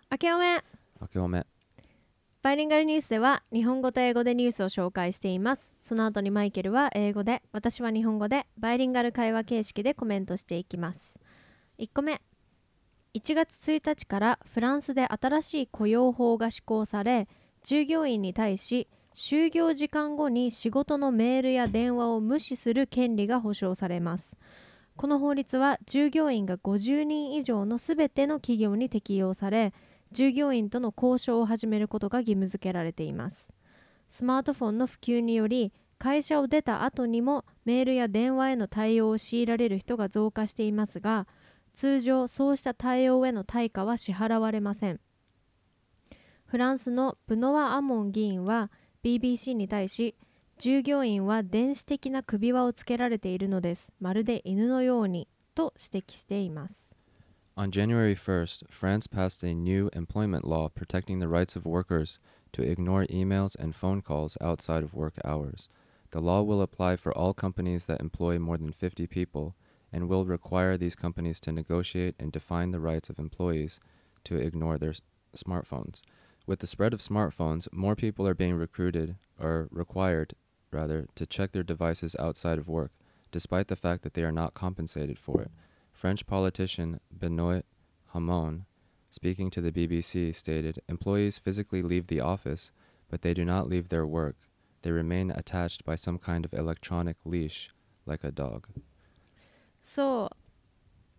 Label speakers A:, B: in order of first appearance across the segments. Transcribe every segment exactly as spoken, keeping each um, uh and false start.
A: 明けおめ。
B: 明けおめ。
A: バイリンガルニュースでは日本語と英語でニュースを紹介しています。その後にマイケルは英語で、私は日本語でバイリンガル会話形式でコメントしていきます。いっこめ、いちがつついたちからフランスで新しい雇用法が施行され、従業員に対し就業時間後に仕事のメールや電話を無視する権利が保障されます。この法律は従業員がごじゅうにん以上のすべての企業に適用され、従業員との交渉を始めることが義務付けられています。スマートフォンの普及により、会社を出た後にもメールや電話への対応を強いられる人が増加していますが、通常そうした対応への対価は支払われません。フランスのブノワ・アモン議員は ビービーシー に対し、従業員は電子的な首輪をつけられているのです。まるで犬のようにと指摘しています。
B: On January first, France passed a new employment law protecting the rights of workers to ignore emails and phone calls outside of work hours. The law will apply for all companies that employ more than fifty people and will require these companies to negotiate and define the rights of employees to ignore their s- smartphones. With the spread of smartphones, more people are being recruited or required, rather, to check their devices outside of work, despite the fact that they are not compensated for it. French politician Benoit Hamon, speaking to the B B C, stated, "Employees physically leave the office, but they do not leave their work. They remain attached by some kind of electronic leash, like a dog."
A: そう、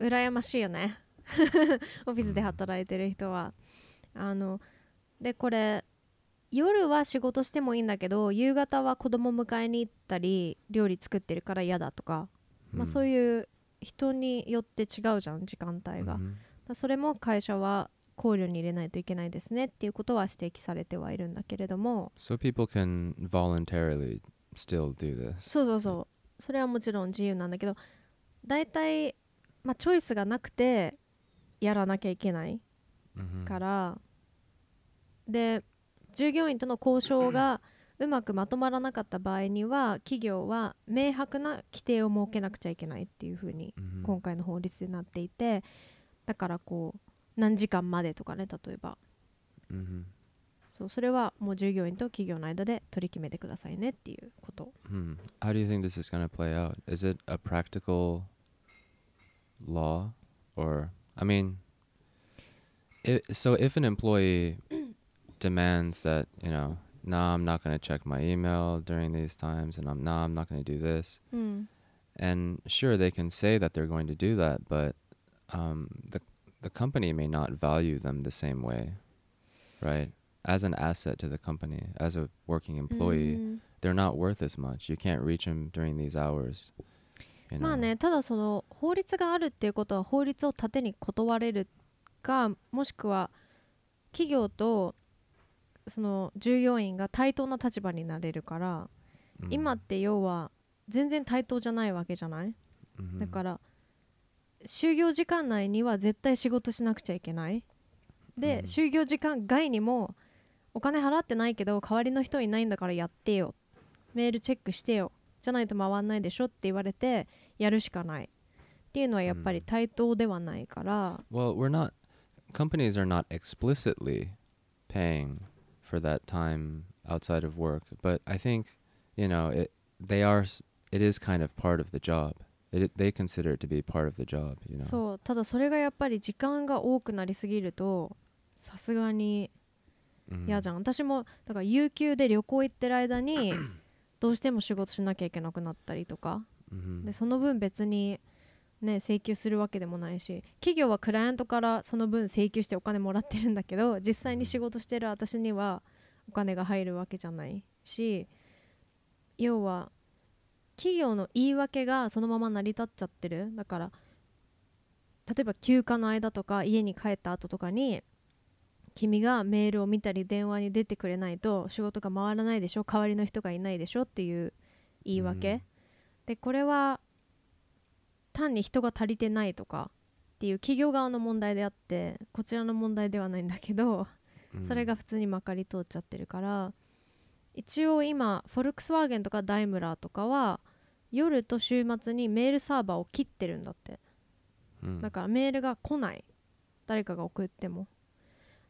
A: 羨ましいよね。オフィスで働いてる人は。あの、で、これ、夜は仕事してもいいんだけど、夕方は子供迎えに行ったり、料理作ってるから嫌だとか、まあ、そういう人によって違うじゃん、時間帯が。だそれも会社は考慮に入れないといけないですねっていうことは指摘されてはいるんだけれども。
B: So people can voluntarily still do this.
A: そうそうそう。それはもちろん自由なんだけど、大体、まあ、チョイスがなくてやらなきゃいけないから、で、従業員との交渉がうまくまとまらなかった場合には、企業は明白な規定を設けなくちゃいけないっていう風に今回の法律でなっていて、だからこう何時間までとかね、例えば、
B: Mm-hmm.
A: そう、それはもう従業員と企業の間で取り決めてくださいねっていうこと。
B: Hmm. How do you think this is going to play out? Is it a practical law, or I mean, it, so if an employee demands that, you know, nah, I'm not going to check my email during these times, and I'm nah, I'm not going to do this.
A: うん、
B: And sure, they can say that they're going to do that, but um, the the company may not value them the same way, right? As an asset to the company, as a working
A: う
B: employee,
A: ん、
B: they're not worth as much. You can't reach them during these hours. You know?
A: まあね、ただその法律があるっていうことは法律を盾に断れるか、もしくは企業とその従業員が対等な立場になれるから、
B: Mm.
A: 今って要は全然対等じゃないわけじゃない、
B: Mhm.
A: だから就業時間内には絶対仕事しなくちゃいけないで、
B: うん
A: 就業時間外にもお金払ってないけど代わりの人いないんだからやってよ、メールチェックしてよ、じゃないと回んないでしょって言われてやるしかないっていうのはやっぱり対等ではないから、
B: Well, we're not, companies are not explicitly paying for that time outside of work, but I think, you know, it they are s- it is kind of part of the job. It, they consider it to be part of the job, you know.
A: そう、ただそれがやっぱり時間が多くなりすぎるとさすがに
B: Mhm.
A: 嫌じゃん。私もだから有給で旅行行ってる間にどうしても仕事しなきゃいけなくなったりとか
B: Mhm.
A: で、その分別にね請求するわけでもないし、企業はクライアントからその分請求してお金もらってるんだけど、実際に仕事してる私にはお金が入るわけじゃないし、要は企業の言い訳がそのまま成り立っちゃってる。だから例えば休暇の間とか家に帰った後とかに君がメールを見たり電話に出てくれないと仕事が回らないでしょ、代わりの人がいないでしょっていう言い訳、
B: うん、
A: でこれは単に人が足りてないとかっていう企業側の問題であってこちらの問題ではないんだけど、
B: うん、
A: それが普通にまかり通っちゃってるから、一応今フォルクスワーゲンとかダイムラーとかは夜と週末にメールサーバーを切ってるんだって、
B: うん、
A: だからメールが来ない、誰かが送っても。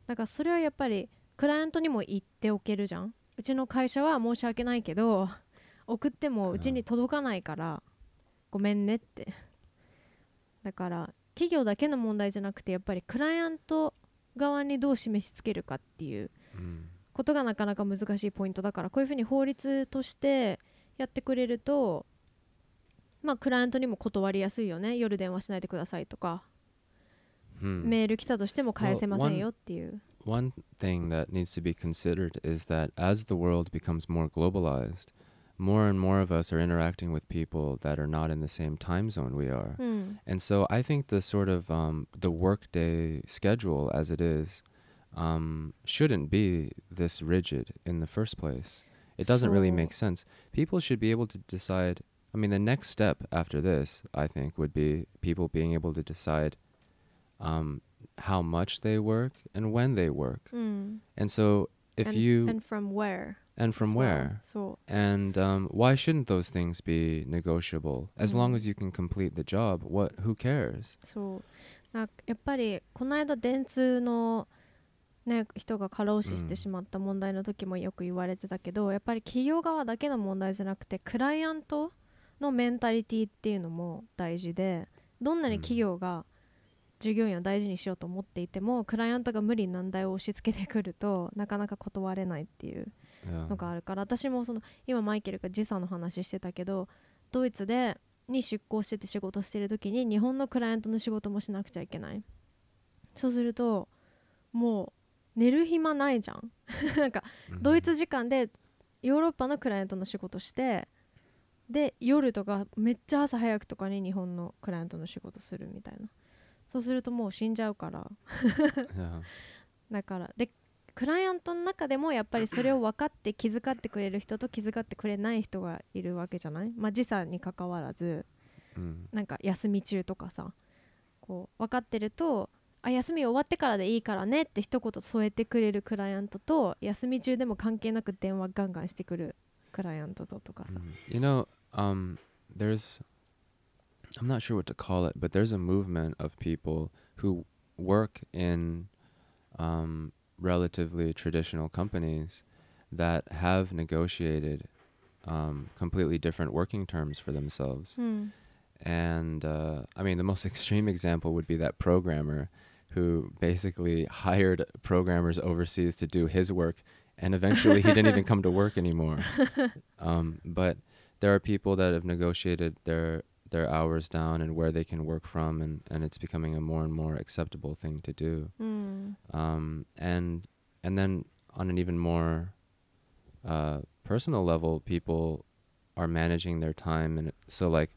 A: だからそれはやっぱりクライアントにも言っておけるじゃん。うちの会社は申し訳ないけど送ってもうちに届かないからごめんねって。だから企業だけの問題じゃなくてやっぱりクライアント側にどう示しつけるかっていうことがなかなか難しいポイントだから、こういうふうに法律としてやってくれるとまあクライアントにも断りやすいよね。夜電話しないでくださいとか、
B: Hmm.
A: メール来たとしても返せませんよっていう。
B: One thing that needs to be considered is that as the world becomes more globalized, more and more of us are interacting with people that are not in the same time zone we are.
A: うん、
B: And so I think the sort of um, the workday schedule as it is um, shouldn't be this rigid in the first place. It doesn't really
A: So-
B: make sense. People should be able to decide. I mean, the next step after this, I think, would be people being able to decide um, how much they work and when they work.
A: うん、
B: And so if
A: and,
B: you
A: and from where
B: and from
A: as well.
B: where
A: そ
B: and um, why shouldn't those things be negotiable as long
A: Mm.
B: as you can complete the job? What who cares?
A: うそうなんかやっぱりこの間電通のね、人が過労死してしまった問題の時もよく言われてたけど、やっぱり企業側だけの問題じゃなくてクライアントのメンタリティっていうのも大事で、どんなに企業が従業員を大事にしようと思っていても、クライアントが無理難題を押し付けてくるとなかなか断れないっていう
B: Yeah.
A: のがあるから、私もその今マイケルが時差の話してたけど、ドイツでに出向してて仕事してる時に日本のクライアントの仕事もしなくちゃいけない。そうするともう寝る暇ないじゃんなんか
B: Mhm.
A: ドイツ時間でヨーロッパのクライアントの仕事して、で夜とかめっちゃ朝早くとかに日本のクライアントの仕事するみたいな。そうするともう死んじゃうから。
B: Yeah.
A: だからでクライアントの中でもやっぱりそれを分かって気遣ってくれる人と気遣ってくれない人がいるわけじゃない。まあ時差に関わらず、
B: Mm.
A: なんか休み中とかさ、こう分かってると、あ休み終わってからでいいからねって一言添えてくれるクライアントと、休み中でも関係なく電話ガンガンしてくるクライアントととかさ、
B: Mm. You know, um, there's, I'm not sure what to call it, but there's a movement of people who work in um, relatively traditional companies that have negotiated um, completely different working terms for themselves.
A: うん、
B: And uh, I mean, the most extreme example would be that programmer who basically hired programmers overseas to do his work, and eventually he didn't even come to work anymore. Um, but there are people that have negotiated their their hours down and where they can work from, and, and it's becoming a more and more acceptable thing to do.
A: うん、
B: Um, and and then on an even more uh, personal level, people are managing their time, and so like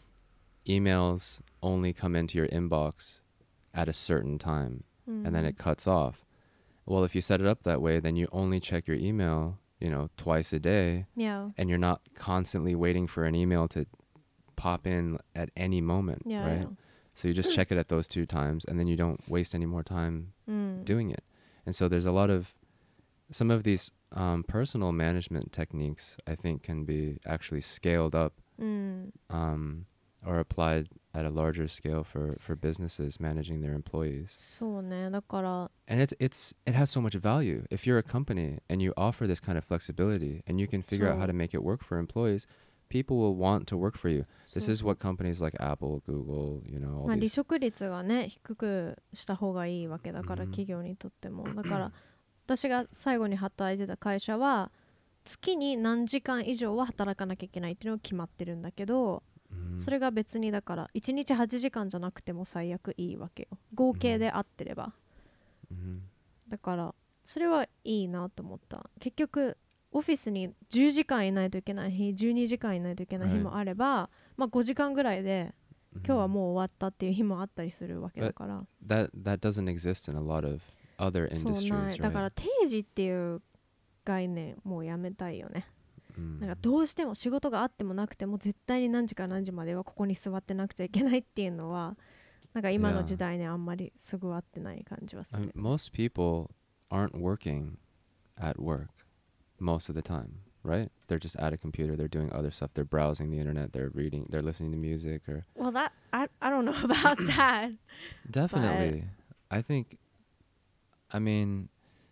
B: emails only come into your inbox at a certain time,
A: うん、
B: and then it cuts off. Well, if you set it up that way, then you only check your email, you know, twice a day,
A: yeah,
B: and you're not constantly waiting for an email to pop in at any moment,
A: yeah,
B: right? So you just check it at those two times, and then you don't waste any more time
A: うん、
B: doing it. And so there's a lot of some of these um, personal management techniques, I think, can be actually scaled up
A: うん、
B: um, or applied at a larger scale for, for businesses managing their employees.
A: そうね。だから
B: And it's it's it has so much value. If you're a company and you offer this kind of flexibility and you can figure out how
A: So-
B: to make it work for employees, people will want to work for you. This
A: そう
B: is what companies like Apple, Google, you know, all
A: まあ、離
B: these.
A: 職率がね低くした方がいいわけだから、
B: うん
A: 企業にとっても。だから私が最後に働いてた会社は月に何時間以上は働かなきゃいけないっていうのが決まってるんだけど、
B: Mhm.
A: それが別にだからいちにちはちじかんじゃなくても最悪いいわけよ、合計で合ってれば。
B: Mhm.
A: だからそれはいいなと思った。結局オフィスにじゅうじかんいないといけない日、じゅうにじかんいないといけない日もあれば、まあごじかんぐらいで今日は
B: Mhm.
A: もう終わったっていう日もあったりするわけだから。
B: That that doesn't exist in a lot of other
A: そうない。
B: industries,
A: だから
B: right?
A: 定時っていう概念もうやめたいよね。
B: Mm.
A: なんかどうしても仕事があってもなくても絶対に何時から何時まではここに座ってなくちゃいけないっていうのはなんか今の時代にあんまりすぐ合ってない感じはす
B: I
A: る。
B: mean, most people aren't working at work most of the time, right? They're just at a computer, they're doing other stuff, they're browsing the internet, they're reading, they're listening to music or
A: Well, that I I don't know about that.
B: definitely. I think I mean,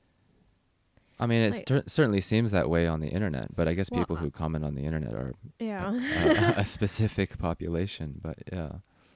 B: I mean, it
A: Like-
B: cer- certainly seems that way on the internet, but I guess
A: Well,
B: people who comment on the internet are
A: Yeah.
B: a, a specific population. But yeah,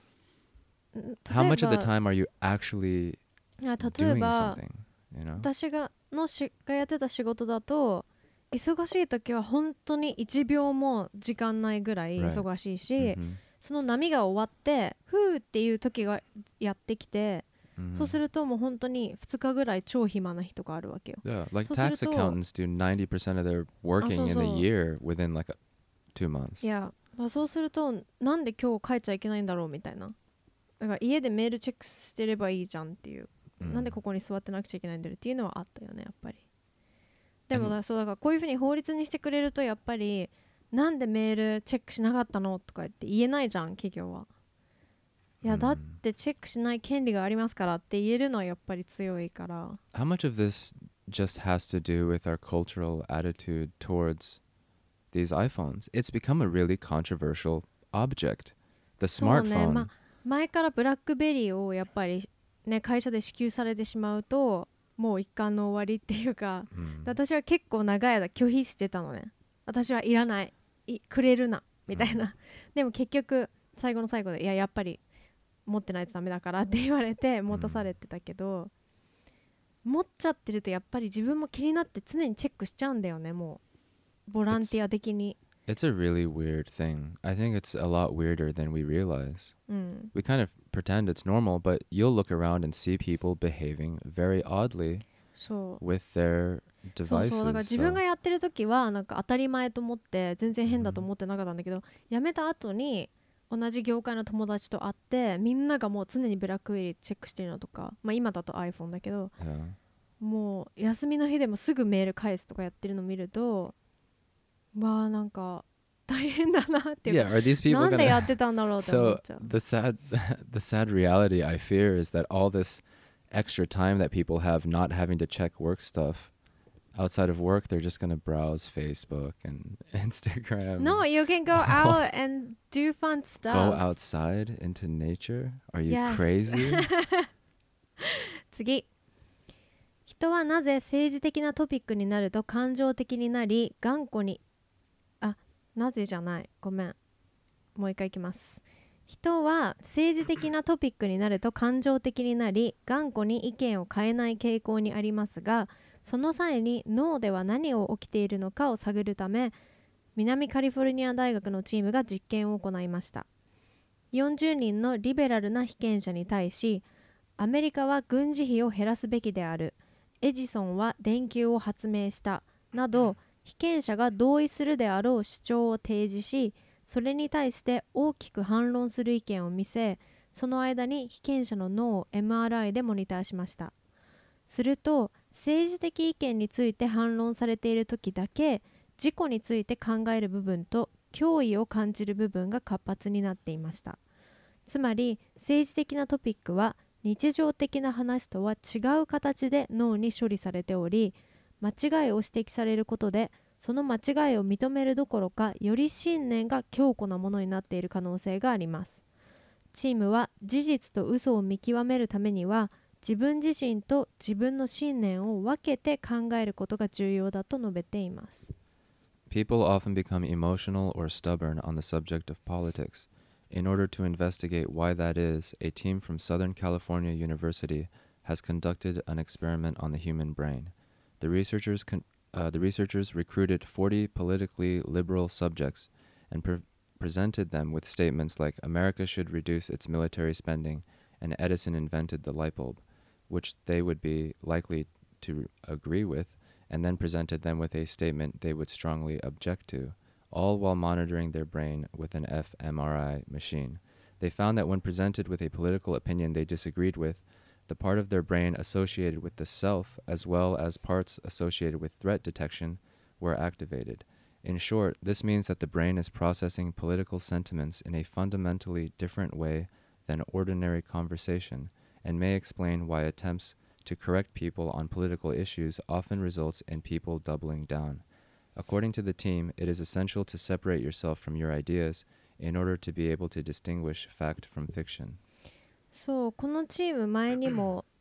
B: how much of the time are you actually
A: いや例え
B: doing
A: ば
B: something? You know?
A: 私がのしがやってた仕事だと忙しい時は本当にいちびょうも時間ないぐらい
B: Right.
A: 忙しいし、
B: Mhm.
A: その波が終わってふーっていう時がやってきて、
B: Mhm.
A: そうするともう本当にふつかぐらい超暇な日とかあるわけよ。
B: Yeah, like
A: そうする
B: tax
A: と
B: accountants do ninety percent of their working in a
A: そうそう。
B: year within like a, two months.
A: いや、まあ、そうするとなんで今日帰っちゃいけないんだろうみたいな。だから家でメールチェックしてればいいじゃんっていう、
B: うん
A: なんでここに座ってなくちゃいけないんだろうっていうのはあったよねやっぱり。でも
B: And-
A: だそうだからこういうふうに法律にしてくれるとやっぱりなんでメールチェックしなかったのとか言って言えないじゃん企業は。いやだってチェックしない権利がありますからって言えるのはやっぱり強いから。
B: How much of this just has to do with our cultural attitude towards these iPhones? It's become a really controversial object. The
A: そうね、
B: smartphone.
A: まあ、前からブラックベリーをやっぱりね会社で支給されてしまうともう一貫の終わりっていうか、
B: Mm.
A: 私は結構長い間拒否してたのね。私はいらない、いくれるなみたいな、でも結局最後の最後でいややっぱり持ってないとダメだからって言われて持たされてたけど、持っちゃってるとやっぱり自分も気になって常にチェックしちゃうんだよね。もうボランティア的に。
B: It's a really weird thing. I think it's a lot weirder than we realize.
A: うん、
B: We kind of pretend it's normal, but you'll look around and see people behaving very oddly
A: そう
B: with their
A: そう
B: devices.
A: そうだから自分
B: so-
A: がやってる時はなんか当たり前と思って全然変だと思ってなかったんだけど、辞めた後に同じ業界の友達と会ってみんながもう常にブラックベリーチェックしてるのとか、まあ、今だと iPhone だけど
B: yeah.
A: もう休みの日でもすぐメール返すとかやってるの見るとわあなんか大変だなっていう
B: Yeah,
A: か、
B: are these people
A: なんでや
B: gonna...
A: ってたんだろうって思っ
B: So
A: ちゃう。
B: the sad, the sad reality I fear is that all this extra time that people have not having to check work stuff outside of work, they're just gonna browse Facebook and Instagram.
A: No, you can go out and do fun stuff.
B: Go outside into nature? Are you
A: Yes.
B: crazy?
A: 次、人はなぜ政治的なトピックになると感情的になり頑固にあなぜじゃないごめんもう一回いきます。人は政治的なトピックになると感情的になり頑固に意見を変えない傾向にありますが、その際に脳では何を起きているのかを探るため南カリフォルニア大学のチームが実験を行いました。よんじゅうにんのリベラルな被験者に対し、アメリカは軍事費を減らすべきである、エジソンは電球を発明したなど被験者が同意するであろう主張を提示し、それに対して大きく反論する意見を見せ、その間に被験者の脳を エムアールアイ でモニターしました。すると政治的意見について反論されている時だけ自己について考える部分と脅威を感じる部分が活発になっていました。つまり政治的なトピックは日常的な話とは違う形で脳に処理されており、間違いを指摘されることでその間違いを認めるどころかより信念が強固なものになっている可能性があります。チームは事実と嘘を見極めるためには自分自身と自分の信念を分けて考えることが重要だと述べています。
B: People often become emotional or stubborn on the subject of politics. In order to investigate why that is, a team from Southern California University has conducted an experiment on the human brain. The researchers, con- uh, the researchers recruited forty politically liberal subjects and pre- presented them with statements like America should reduce its military spending and Edison invented the light bulb, which they would be likely to agree with, and then presented them with a statement they would strongly object to, all while monitoring their brain with an f M R I machine. They found that when presented with a political opinion they disagreed with, the part of their brain associated with the self, as well as parts associated with threat detection, were activated. In short, this means that the brain is processing political sentiments in a fundamentally different way than ordinary conversation, and may explain why attempts to correct people on political issues often results in people doubling down. According to the team, it is essential to separate yourself from your ideas in order to be able to distinguish fact from fiction.
A: そう、このチーム前にも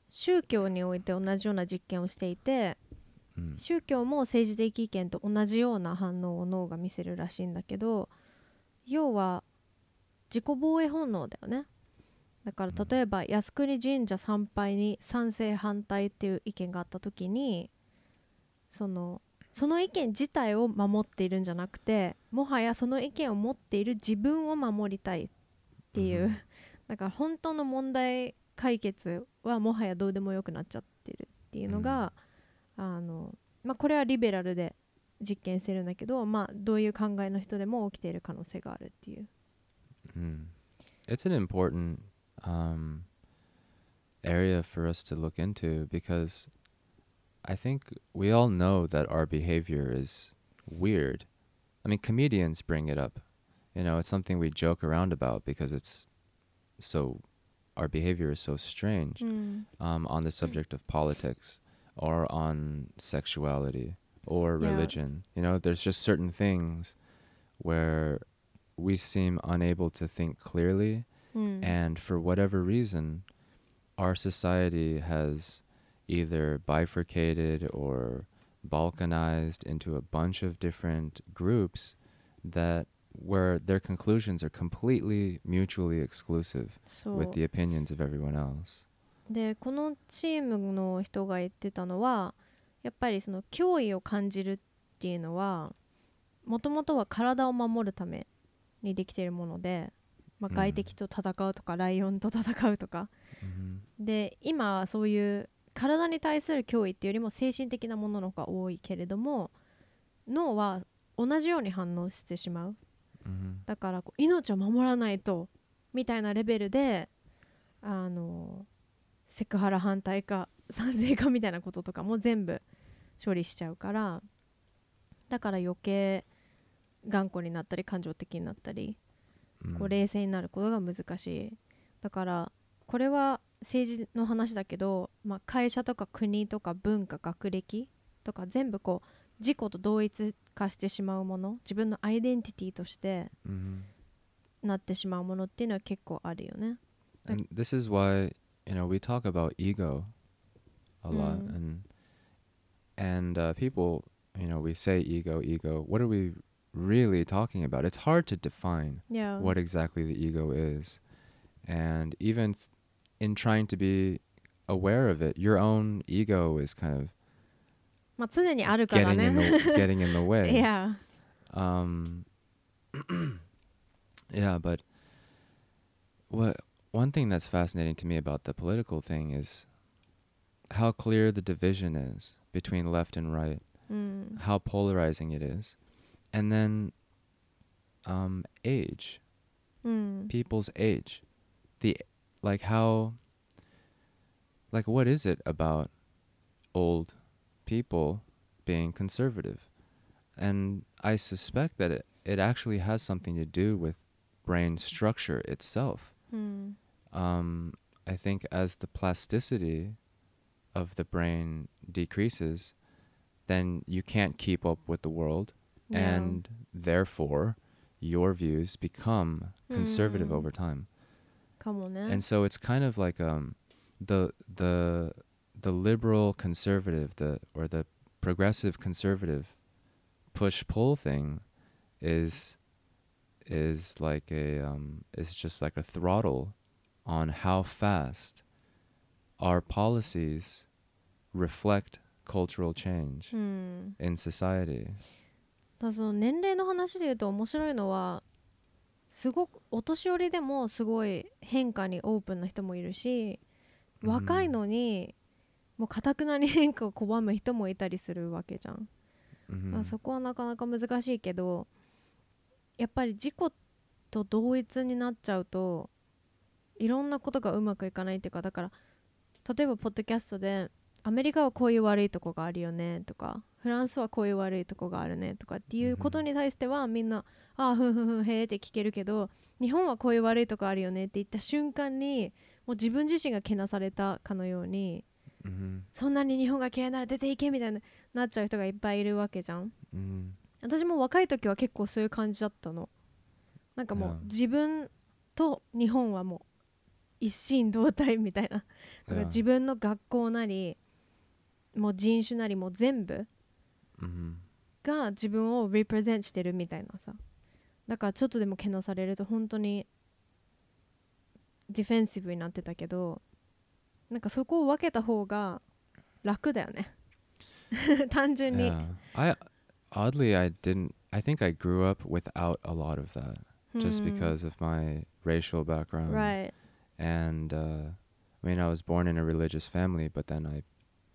A: 宗教において同じような実験をしていて、
B: うん、
A: 宗教も政治的意見と同じような反応を脳が見せるらしいんだけど、要は自己防衛本能だよね。だから例えば靖国神社参拝に賛成反対っていう意見があった時に、そのその意見自体を守っているんじゃなくて、もはやその意見を持っている自分を守りたいっていう、
B: うん、
A: だから本当の問題解決はもはやどうでもよくなっちゃってるっていうのが、あのまあ、これはリベラルで実験してるんだけど、まあ、どういう考えの人でも起きている可能性があるっていう。
B: Mm. It's an important um, area for us to look into because I think we all know that our behavior is weird. I mean, comedians bring it up. You know, it's something we joke around about because it's so, our behavior is so strange,
A: うん、
B: um, on the subject of politics or on sexuality or
A: Yeah.
B: religion. You know, there's just certain things where we seem unable to think clearly,
A: うん、
B: and for whatever reason, our society has either bifurcated or balkanized into a bunch of different groups that where their conclusions are completely mutually exclusive
A: そ
B: with
A: う
B: the opinions of everyone else.
A: で、このチームの人が言ってたのは、やっぱりその脅威を感じるっていうのはもともとは体を守るためにできているもので、まあ、外敵と戦うとか、ライオンと戦うとか、
B: Mm-hmm.
A: で今はそういう体に対する脅威っていうよりも精神的なものの方が多いけれども、脳は同じように反応してしまう。
B: Mm-hmm.
A: だからこう命を守らないとみたいなレベルで、あのセクハラ反対か賛成かみたいなこととかも全部処理しちゃうから、だから余計頑固になったり感情的になったり、こう冷静になることが難しい。だからこれは政治の話だけど、まあ、会社とか国とか文化学歴とか全部こう自己と同一化してしまうもの、自分のアイデンティティとして
B: Mm-hmm.
A: なってしまうものっていうのは結構あるよね。
B: And this is why, you know, we talk about ego a lot,
A: Mm.
B: and and uh, people, you know, we say ego, ego. What are we really talking about? It's hard to define
A: Yeah.
B: what exactly the ego is, and even th- in trying to be aware of it, your own ego is kind of
A: まあ常にあるから
B: getting
A: ね。
B: in the getting in the way.
A: Yeah.
B: Um, yeah, but what one thing that's fascinating to me about the political thing is how clear the division is between left and right,
A: うん、
B: how polarizing it is, and then um, age,
A: うん、
B: people's age, the like how like what is it about old people being conservative? And I suspect that it, it actually has something to do with brain structure itself.
A: うん、
B: Um, I think as the plasticity of the brain decreases, then you can't keep up with the world,
A: Yeah.
B: and therefore your views become conservative
A: Mm.
B: over time.
A: かもね。
B: And so it's kind of like um, the the the liberal conservative, the or the progressive conservative push-pull thing is is like a um, is just like a throttle on how fast our policies reflect cultural change
A: うん、
B: in society.
A: だその年齢の話で言うと面白いのは、すごくお年寄りでもすごい変化にオープンな人もいるし、若いのにもう堅くなに変化を拒む人もいたりするわけじゃん。
B: Mm-hmm.
A: まあそこはなかなか難しいけど、やっぱり自己と同一になっちゃうといろんなことがうまくいかないっていうか、だから例えばポッドキャストでアメリカはこういう悪いとこがあるよねとか、フランスはこういう悪いとこがあるねとかっていうことに対してはみんな、ああふんふんふんへーって聞けるけど、日本はこういう悪いとこあるよねって言った瞬間にもう自分自身がけなされたかのように、
B: Mm-hmm.
A: そんなに日本が嫌いなら出ていけみたいになっちゃう人がいっぱいいるわけじゃん。
B: Mm-hmm.
A: 私も若い時は結構そういう感じだったの。なんかもう
B: Yeah.
A: 自分と日本はもう一心同体みたいな。だから
B: Yeah.
A: 自分の学校なりもう人種なりもう全部
B: Mm-hmm.
A: が自分を represent してるみたいなさ。だからちょっとでもけなされると本当にディフェンシブになってたけど、なんかそこを分けた方が楽だよね。単純に。
B: Yeah. I oddly I didn't I think I grew up without a lot of that just
A: Hmm.
B: because of my racial background.
A: Right.
B: And uh, I mean I was born in a religious family, but then I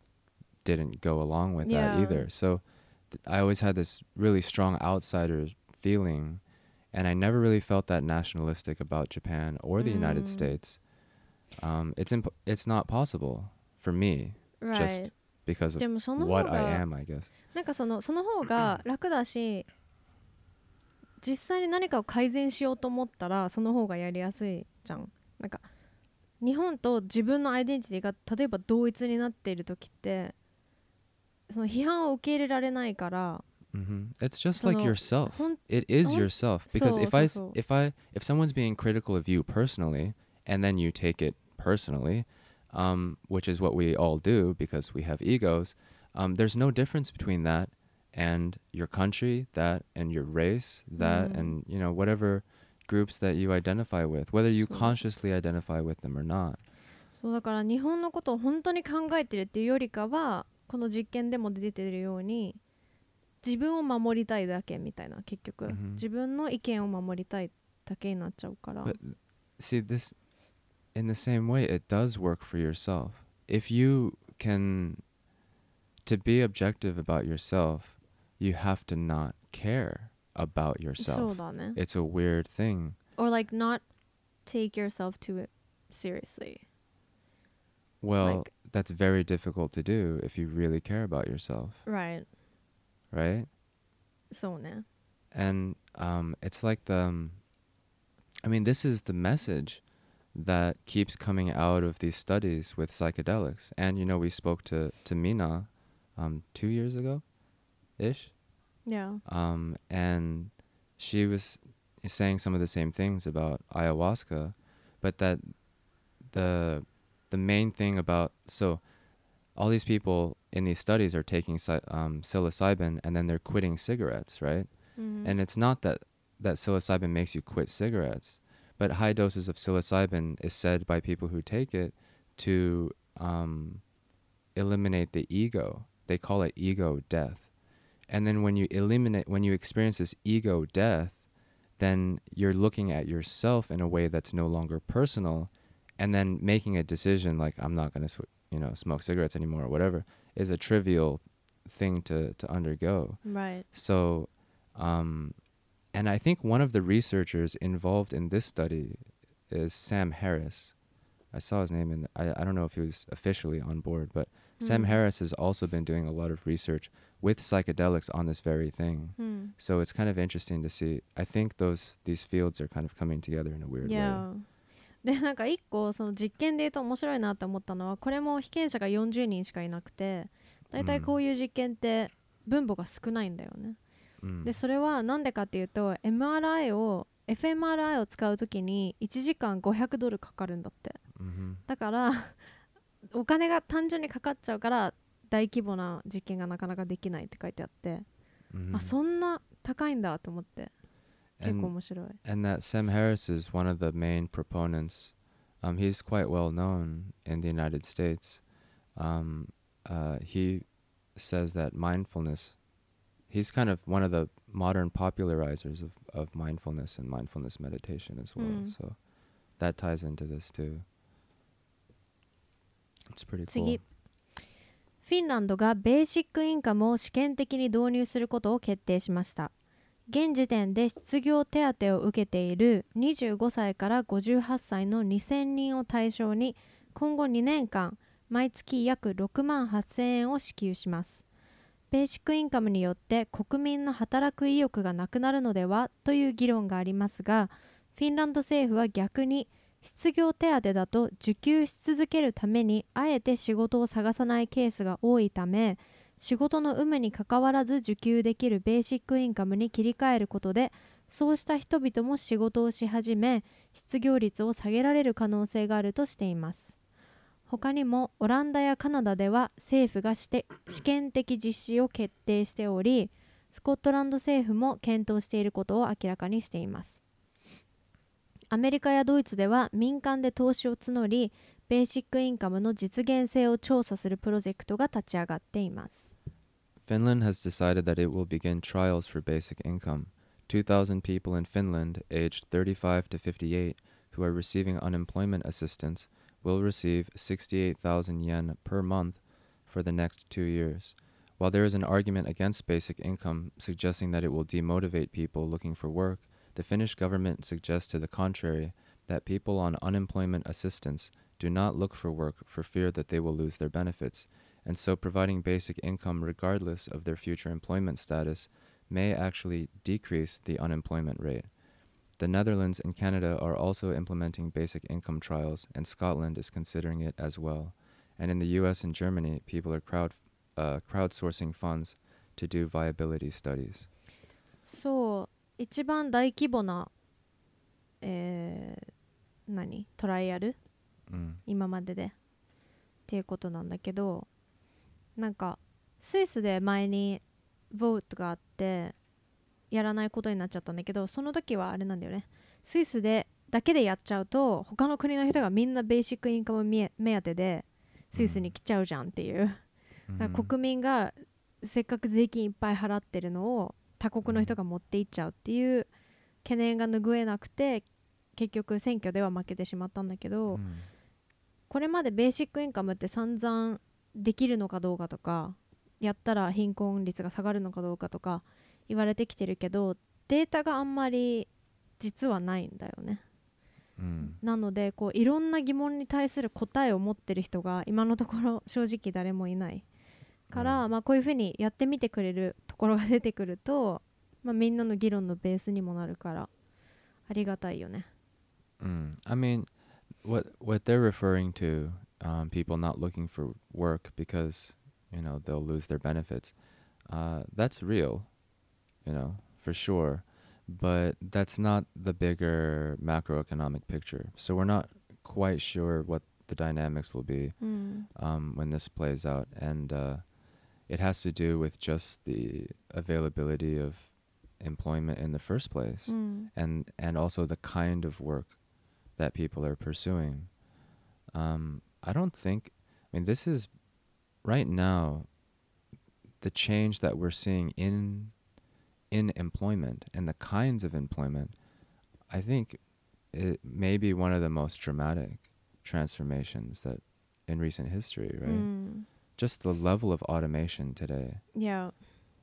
B: didn't go along with that
A: Yeah.
B: either. So th- I always had this really strong outsider feeling, and I never really felt that nationalistic about Japan or the United
A: Mm.
B: States. Um, it's imp- it's not possible for me
A: Right.
B: just because of
A: でもその方
B: what I
A: が
B: am, I guess.
A: なんかそのその方が楽だし、実際に何かを改善しようと思ったらその方がやりやすいじゃん。なんか日本と自分のアイデンティティが例えば同一になっている時ってその批判を受け入れられないから、
B: hmm It's just
A: その
B: like yourself.
A: ほん
B: It is
A: ほん
B: yourself because
A: そう
B: if
A: そう
B: I
A: そう
B: if I if someone's being critical of you personally and then you take it personally, um, which is what we all do because we have egos, um, there's no difference between that and your country, that and your race, that
A: Mm.
B: and you know whatever groups that you identify with, whether you
A: そう
B: consciously identify with them or not.
A: そうだから日本のことを本当に考えてるっていうよりかは、この実験でも出てるように自分を守りたいだけみたいな、結局、
B: Mhm.
A: 自分の意見を守りたいだけになっちゃうから。
B: But see this in the same way it does work for yourself. If you can to be objective about yourself, you have to not care about
A: そう
B: yourself.
A: だね。
B: It's a weird thing.
A: Or like not take yourself too seriously.
B: Well,
A: Like-
B: that's very difficult to do if you really care about yourself,
A: Right.
B: right?
A: そうね。
B: And um, it's like the, um, I mean, this is the message that keeps coming out of these studies with psychedelics. And, you know, we spoke to, to Mina um, two years ago ish.
A: Yeah.
B: Um, and she was saying some of the same things about ayahuasca, but that the the main thing about, so all these people in these studies are taking psi- um, psilocybin and then they're quitting cigarettes, right?
A: Mhm.
B: And it's not that, that psilocybin makes you quit cigarettes, but high doses of psilocybin is said by people who take it to um, eliminate the ego. They call it ego death. And then when you eliminate, when you experience this ego death, then you're looking at yourself in a way that's no longer personal, and then making a decision like I'm not going to, sw- you know, smoke cigarettes anymore or whatever is a trivial thing to to undergo.
A: Right.
B: So, um, and I think one of the researchers involved in this study is Sam Harris. I saw his name, and I, I don't know if he was officially on board, but Sam
A: Mm.
B: Harris has also been doing a lot of research with psychedelics on this very thing.
A: うん。
B: So it's kind of interesting to see. I think those these fields are kind of coming together in a weird way.
A: Yeah. でなんか一個その実験で言うと面白いなって思ったのは、これも被験者がよんじゅうにんしかいなくて、だいたいこういう実験って分母が少ないんだよね。
B: Mm.
A: でそれはなんでかっていうと エムアールアイ を エフエムアールアイ を使うときにいちじかんごひゃくドルかかるんだって。
B: Mhm.
A: だからお金が単純にかかっちゃうから大規模な実験がなかなかできないって書いてあって、
B: Mhm.
A: あ、そんな高いんだと思って結構
B: And
A: 面白い。
B: and that Sam Harris is one of the main proponents. Um, he's quite well known in the United States. Um, uh, he says that mindfulness, he's kind of one of the modern popularizers of, of mindfulness and mindfulness meditation as well.
A: Mm.
B: So that ties into this too. It's pretty cool.
A: 次、フィンランドがベーシックインカムを試験的に導入することを決定しました。現時点で失業手当を受けているにじゅうごさいからごじゅうはっさいのにせんにんを対象に今後にねんかん毎月約ろくまんはっせんえんを支給します。ベーシックインカムによって国民の働く意欲がなくなるのではという議論がありますが、フィンランド政府は逆に失業手当だと受給し続けるためにあえて仕事を探さないケースが多いため、仕事の有無にかかわらず受給できるベーシックインカムに切り替えることでそうした人々も仕事をし始め、失業率を下げられる可能性があるとしています。他にもオランダやカナダでは政府がして試験的実施を決定しており、スコットランド政府も検討していることを明らかにしています。アメリカやドイツでは民間で投資を募り、ベーシックインカムの実現性を調査するプロジェクトが立ち上がっています。
B: Finland has decided that it will begin trials for basic income. two thousand people in Finland aged thirty-five to fifty-eight who are receiving unemployment assistance will receive sixty-eight thousand yen per month for the next two years. While there is an argument against basic income, suggesting that it will demotivate people looking for work, the Finnish government suggests to the contrary, that people on unemployment assistance do not look for work for fear that they will lose their benefits, and so providing basic income regardless of their future employment status may actually decrease the unemployment rate. The Netherlands and Canada are also implementing basic income trials, and Scotland is considering it as well. And in the U S and Germany, people are crowd, uh, crowdsourcing funds to do viability studies.
A: そう、一番大規模な、えー、何トライアル、
B: うん、
A: 今まででっていうことなんだけど、なんかスイスで前にボートがあってやらないことになっちゃったんだけど、その時はあれなんだよね、スイスでだけでやっちゃうと他の国の人がみんなベーシックインカム目当てでスイスに来ちゃうじゃんっていう、うん、だから国民がせっかく税金いっぱい払ってるのを他国の人が持っていっちゃうっていう懸念が拭えなくて、結局選挙では負けてしまったんだけど、うん、これまでベーシックインカムって散々できるのかどうかとか、やったら貧困率が下がるのかどうかとか言われてきてるけど、データがあんまり実はないんだよね、うん、なのでこういろんな疑問に対する答えを持ってる人が今のところ正直誰もいないから、うん、まあ、こういうふうにやってみてくれるところが出てくると、まあ、みんなの議論のベースにもなるからありがたいよね。
B: うん、I mean, what, what they're referring to, um, people not looking for work because, you know, they'll lose their benefits, uh, that's real, you know, for sure. But that's not the bigger macroeconomic picture. So we're not quite sure what the dynamics will be mm. um, when this plays out. And uh, it has to do with just the availability of employment in the first place, mm. and, and also the kind of work that people are pursuing. Um, I don't think, I mean, this is, right now, the change that we're seeing in in employment and the kinds of employment, I think it may be one of the most dramatic transformations that in recent history, right? Mm. Just the level of automation today.
A: Yeah.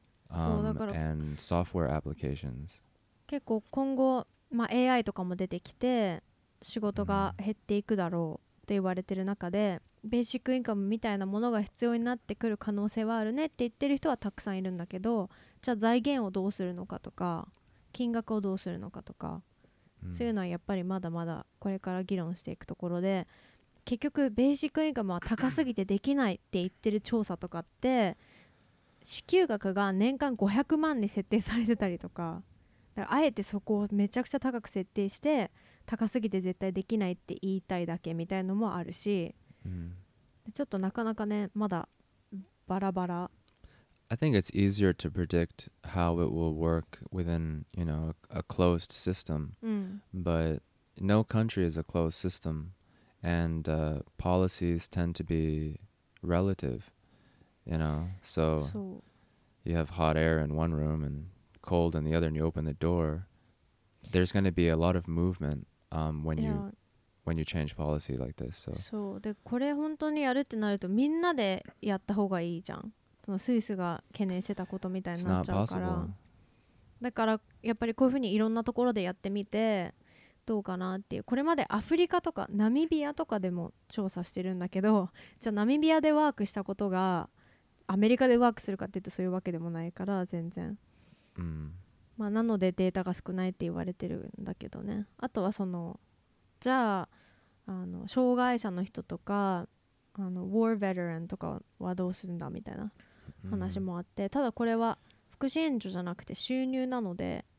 B: Um, and software applications.
A: 結構今後、まあ、エーアイ とかも出てきて仕事が減っていくだろうって言われてる中で、ベーシックインカムみたいなものが必要になってくる可能性はあるねって言ってる人はたくさんいるんだけど、じゃあ財源をどうするのかとか金額をどうするのかとか、うん、そういうのはやっぱりまだまだこれから議論していくところで、結局ベーシックインカムは高すぎてできないって言ってる調査とかって支給額が年間ごひゃくまんに設定されてたりとか、だからあえてそこをめちゃくちゃ高く設定して高すぎて絶対できないって言いたいだけみたいのもあるし、うん、ちょっとなかなかねまだバラバラ。
B: I think it's easier to predict how it will work within, you know, a, a closed system. Mm. But no country is a closed system, and uh, policies tend to be relative, you know. So, so you have hot air in one room and cold in the other, and you open the door. There's going to be a lot of movement um, when you yeah. when you change policy like this. So.
A: そうで、これ本当にやるってなるとみんなでやった方がいいじゃん。そのスイスが懸念してたことみたいになっちゃうから、だからやっぱりこういうふうにいろんなところでやってみてどうかなっていう。これまでアフリカとかナミビアとかでも調査してるんだけど、じゃあナミビアでワークしたことがアメリカでワークするかって言うとそういうわけでもないから全然、うん、まあなのでデータが少ないって言われてるんだけどね。あとはそのじゃあ、あの障害者の人とかあの War Veteran とかはどうするんだみたいな話もあって、ただこれは福祉援助じゃなくて収入なので、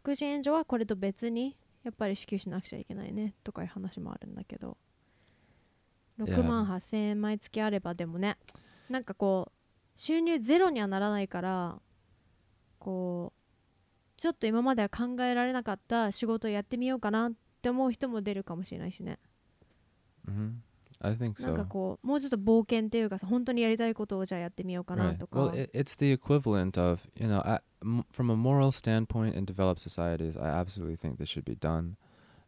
A: 育児援助はこれと別にやっぱり支給しなくちゃいけないねとかいう話もあるんだけど、ろくまんはっせんえん毎月あればでもね、なんかこう収入ゼロにはならないから、こうちょっと今までは考えられなかった仕事をやってみようかなって思う人も出るかもしれないしね。
B: Mm-hmm. I think so.
A: なんかこうもうちょっと冒険っていうかさ、本当にやりたいことをじゃあやってみようかな
B: Right.
A: とか。
B: Well, it, it's the equivalent of, you know, I, m- from a moral standpoint in developed societies, I absolutely think this should be done.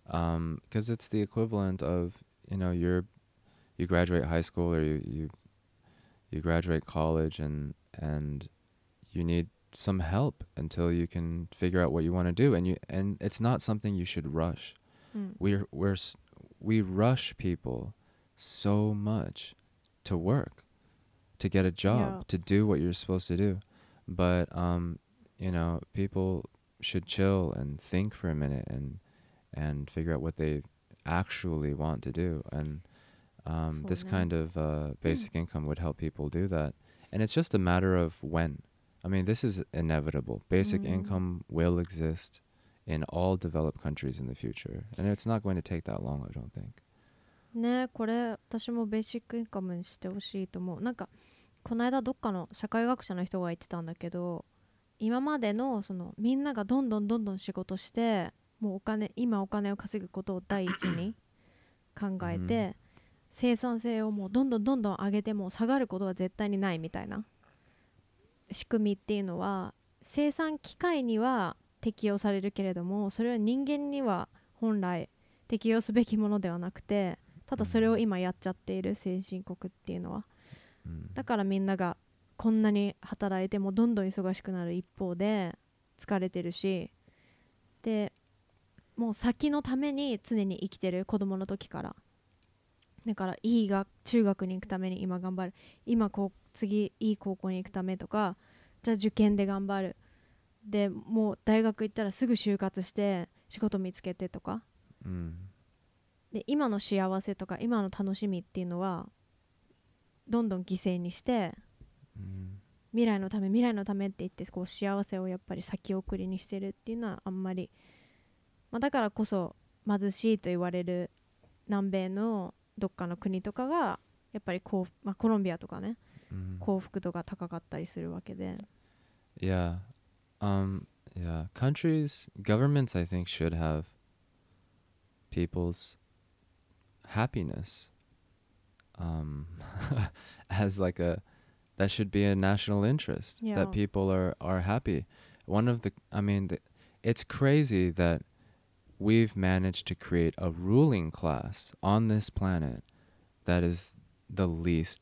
B: Um, because it's the equivalent of, you know, you're you graduate high school or you you, you graduate college and and you need some help until you can figure out what you want to do, and you and it's not something you should rush.
A: うん、
B: We're we're s- we rush people so much to work, to get a job,
A: Yeah.
B: to do what you're supposed to do. But um, you know, people should chill and think for a minute and and figure out what they actually want to do. And um, this
A: そうね。
B: kind of uh, basic income would help people do that. And it's just a matter of when. I mean, this is inevitable. Basic
A: うん
B: income will exist in all developed countries in the future. And it's not going to take that long, I don't think.
A: ね、これ私もベーシックインカムにしてほしいと思う。なんかこの間どっかの社会学者の人が言ってたんだけど、今までのそのみんながどんどんどんどん仕事して、もうお金今お金を稼ぐことを第一に考えて、
B: うん
A: 生産性をもうどんどんどんどん上げても下がることは絶対にないみたいな仕組みっていうのは、生産機械には適用されるけれども、それは人間には本来適用すべきものではなくて、ただそれを今やっちゃっている先進国っていうのは、
B: うん
A: だからみんながこんなに働いてもどんどん忙しくなる一方で疲れてるし、でもう先のために常に生きてる、子供の時から。だからいいが中学に行くために今頑張る、今こう次いい高校に行くためとか、じゃあ受験で頑張る、でもう大学行ったらすぐ就活して仕事見つけてとか、
B: うん
A: で今の幸せとか今の楽しみっていうのはどんどん犠牲にして、
B: うん
A: 未来のため未来のためって言ってこう幸せをやっぱり先送りにしてるっていうのはあんまり、まあ、だからこそ貧しいと言われる南米のどっかの国とかがやっぱりこう、まあ、コロンビアとかね、
B: うん
A: 幸福度が高かったりするわけで。
B: Yeah. Um, yeah. Countries, governments, I think, should have people's happiness um, as like a, that should be a national interest,
A: Yeah.
B: that people are, are happy. One of the, I mean, the, it's crazy that we've managed to create a ruling class on this planet that is the least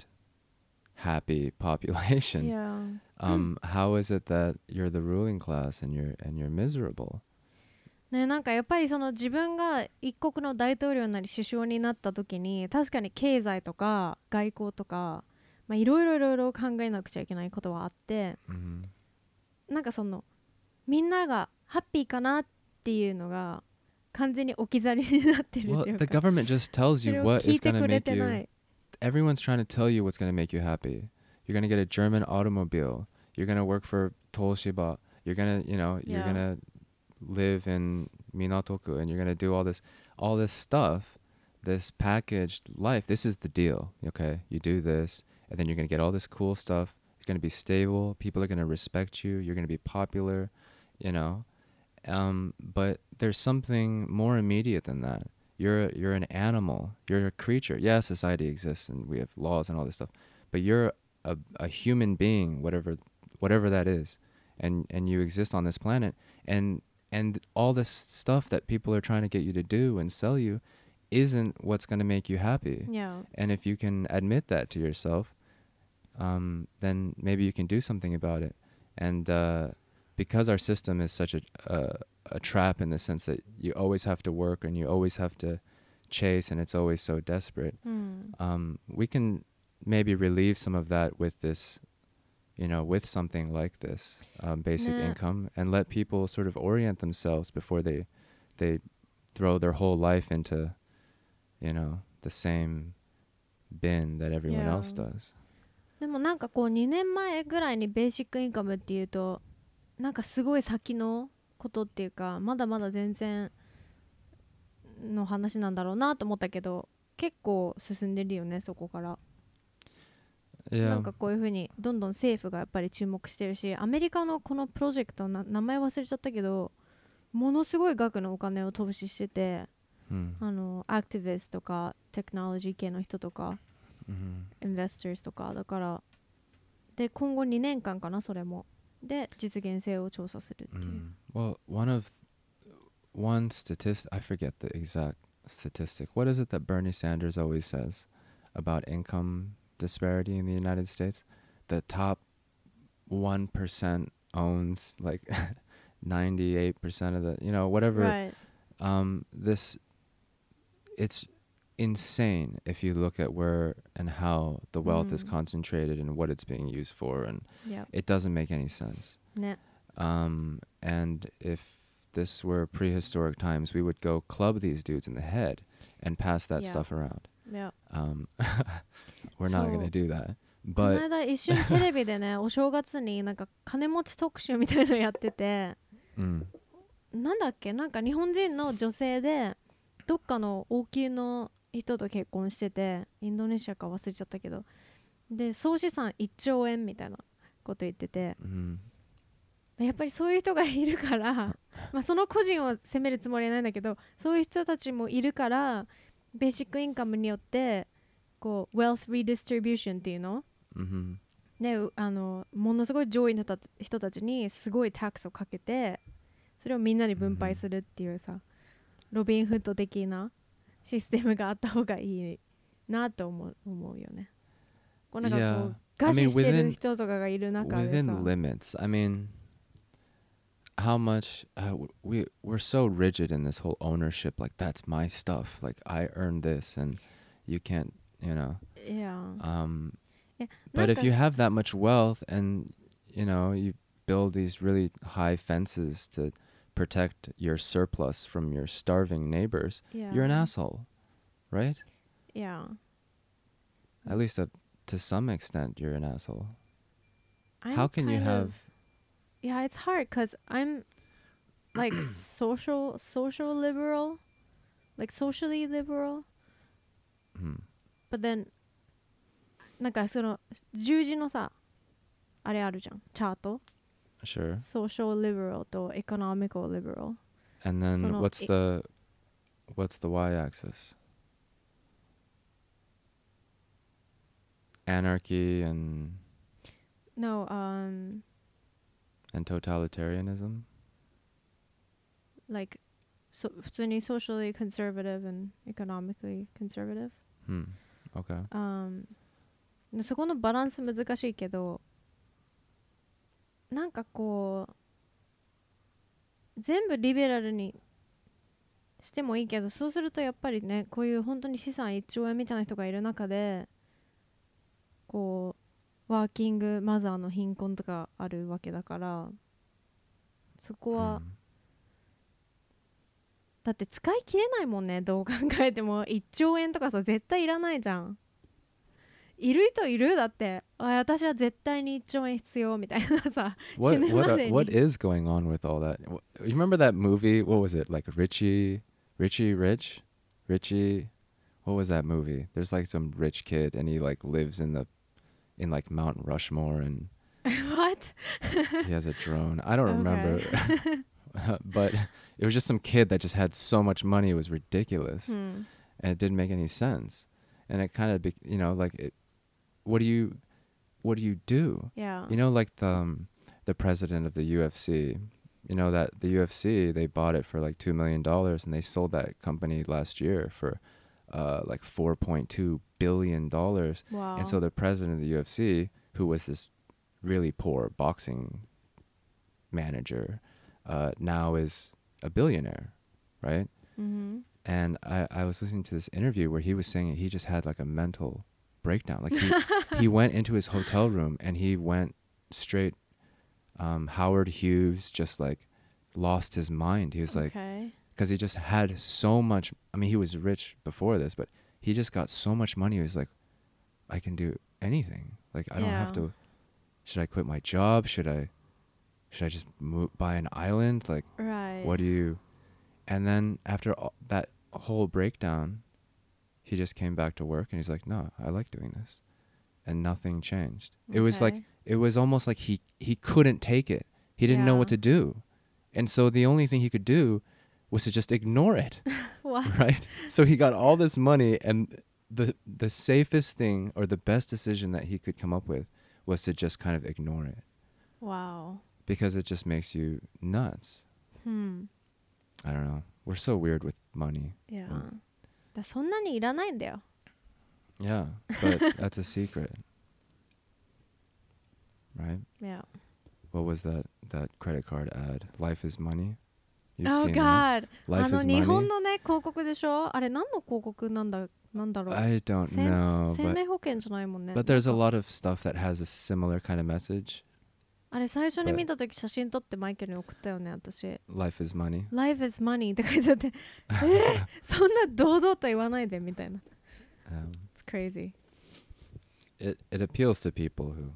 B: happy population.
A: いや
B: Um, how is it that you're the ruling class and you're and you're miserable?
A: ね、なんかやっぱりその自分が一国の大統領なり首相になった時に、確かに経済とか外交とかいろいろいろいろ考えなくちゃいけないことはあって、
B: Mm-hmm.
A: なんかそのみんながハッピーかなっていうのが完全に置き去りになってる
B: Well,
A: っていう
B: the
A: か、
B: government just tells
A: そ
B: you
A: れを
B: what
A: 聞
B: is
A: いて
B: going to
A: くれ
B: make
A: てな
B: you.
A: い。
B: Everyone's trying to tell you what's going to make you happy. You're going to get a German automobile. You're going to work for Toshiba. You're going to, you know, you're
A: Yeah.
B: going to live in Minatoku and you're going to do all this all this stuff, this packaged life. This is the deal, okay? You do this and then you're going to get all this cool stuff. It's going to be stable. People are going to respect you. You're going to be popular, you know. Um, but there's something more immediate than that. You're you're an animal. You're a creature. Yeah, society exists and we have laws and all this stuff, but you're a, a human being, whatever whatever that is, and and you exist on this planet, and and all this stuff that people are trying to get you to do and sell you isn't what's going to make you happy.
A: いや
B: And if you can admit that to yourself, um, then maybe you can do something about it. And uh, because our system is such a, a a trap in the sense that you always have to work and you always have to chase and it's always so desperate,
A: うん、
B: um, we can maybe relieve some of that with this, you know, with something like this um, basic
A: Nah.
B: income, and let people sort of orient themselves before they they throw their whole life into, you know, the same bin that everyone
A: Yeah.
B: else does.
A: でもなんかこうにねんまえぐらいにベーシックインカムっていうとなんかすごい先のことっていうかまだまだ全然の話なんだろうなと思ったけど結構進んでるよねそこから。
B: Yeah.
A: なんかこういうふうにどんどん政府がやっぱり注目してるしアメリカのこのプロジェクトな名前忘れちゃったけどものすごい額のお金を投資してて、
B: うん
A: あのアクティビストとかテクノロジー系の人とか、
B: うん、
A: インベスターズとかだからで今後にねんかんかなそれもで実現性を調査するっていう、
B: mm. Well, one of one statistic, I forget the exact statistic. What is it that Bernie Sanders always says about income disparity in the United States? The top one percent owns like ninety-eight percent of the, you know, whatever.
A: right.
B: Um, this, it's insane if you look at where and how the wealth is
A: Mm.
B: concentrated and what it's being used for, and
A: Yep.
B: it doesn't make any sense.
A: ね
B: Um, and if this were prehistoric times, we would go club these dudes in the head and pass that
A: Yeah.
B: stuff around.
A: Yep.
B: Um, we're not going to
A: So-
B: do that.
A: この
B: But
A: 間一瞬テレビでねお正月になんか金持ち特集みたいなのやってて
B: mm,
A: なんだっけなんか日本人の女性でどっかの王宮の人と結婚しててインドネシアか忘れちゃったけどで総資産いっちょうえんみたいなこと言ってて
B: mm,
A: やっぱりそういう人がいるからまあその個人を責めるつもりはないんだけどそういう人たちもいるからベーシックインカムによってこう wealth redistribution っていうの
B: mm-hmm.
A: でうあのものすごい上位の人た人たちにすごいタックスをかけてそれをみんなに分配するっていうさ、ロビンフッド的なシステムがあった方がいいなと思う、思うよね。こうなんかこ
B: Yeah.
A: う餓
B: I
A: 死
B: mean,
A: してる
B: within-
A: 人とかがいる中でさ
B: within limits. I mean, how much uh, w- we we're so rigid in this whole ownership. Like that's my stuff. Like I earned this, and you can't, you know.
A: いや
B: Um,
A: いや
B: but
A: なん
B: if
A: か
B: you have that much wealth, and you know, you build these really high fences to protect your surplus from your starving neighbors,
A: いや
B: you're an asshole, right?
A: いや
B: At least uh, to some extent, you're an asshole.
A: I'm
B: How can you
A: kind
B: have?
A: of- Yeah, it's hard because I'm like social social liberal, like socially liberal,
B: Hmm,
A: but then なんかその十字のさあれあるじゃんチャート
B: sure.
A: social liberal と economical liberal
B: And then
A: So no,
B: what's
A: it-
B: the what's the y-axis? Anarchy and
A: no um
B: and totalitarianism.
A: like so 普通に socially conservative and economically conservative
B: Hmm. Okay.
A: um でそこのバランス難しいけどなんかこう全部リベラルにしてもいいけどそうするとやっぱりねこういう本当に資産いっちょうえんみたいな人がいる中でこうワーキングマザーの貧困とかあるわけだからそこは
B: Hmm.
A: だって使い切れないもんねどう考えてもいっちょうえんとかさ絶対いらないじゃんいる人いるだってあ私は絶対にいっちょうえん必要みたいなさ
B: What
A: 死ぬ
B: what
A: ま
B: uh,
A: でに
B: what is going on with all that? Wh- You remember that movie? What was it? Like Richie Richie Rich? Richie What was that movie? There's like some rich kid and he like lives in the in like Mount Rushmore and
A: What?
B: he has a drone. I don't remember.
A: Okay.
B: But it was just some kid that just had so much money. It was ridiculous.
A: うん
B: And it didn't make any sense. And it kind of, be, you know, like, it, what do you, what do you do?
A: Yeah.
B: You know, like the um, the president of the U F C. You know that the U F C, they bought it for like two million dollars, and they sold that company last year for uh, like four point two billion dollars.
A: Wow.
B: And so the president of the U F C, who was this really poor boxing manager, uh, now is a billionaire, right?
A: うん
B: And I, I was listening to this interview where he was saying he just had like a mental breakdown. Like he, he went into his hotel room and he went straight um, Howard Hughes, just like lost his mind. He was like,
A: Okay.
B: because he just had so much. I mean, he was rich before this, but he just got so much money. He was like, I can do anything. Like, I don't have
A: Yeah.
B: to. Should I quit my job? Should I, should I just move, buy an island? Like,
A: Right.
B: what do you? And then after all, that whole breakdown, he just came back to work and he's like, no, I like doing this. And nothing changed. It was like,
A: Okay.
B: it was almost like he, he couldn't take it. He didn't know what
A: Yeah.
B: to do. And so the only thing he could do was to just ignore it.
A: What?
B: Right? So he got all this money, and the the safest thing or the best decision that he could come up with was to just kind of ignore it,
A: Wow.
B: because it just makes you nuts.
A: Hmm.
B: I don't know. We're so weird with money.
A: いや、
B: うん
A: だそんなにいらないんだよ。
B: Yeah, but that's a secret. Right?
A: いや。
B: What was that that credit card ad? Life is money? You've
A: Oh
B: seen
A: God!
B: that? Life
A: あの
B: is
A: 日本
B: money?
A: のね広告でしょ。あれ何の広告なんだなんだろう。
B: I don't
A: 生
B: know,
A: 生
B: but
A: 命保険じゃないもんね。
B: but there's a
A: なんか
B: lot of stuff that has a similar kind of message.
A: あれ最初に
B: but-
A: 見たとき写真撮ってマイケルに送ったよね私。
B: Life is money.
A: Life is money って書いてあって、えー、そんな堂々と言わないでみたいな。
B: Um,
A: It's crazy.
B: it it appeals to people who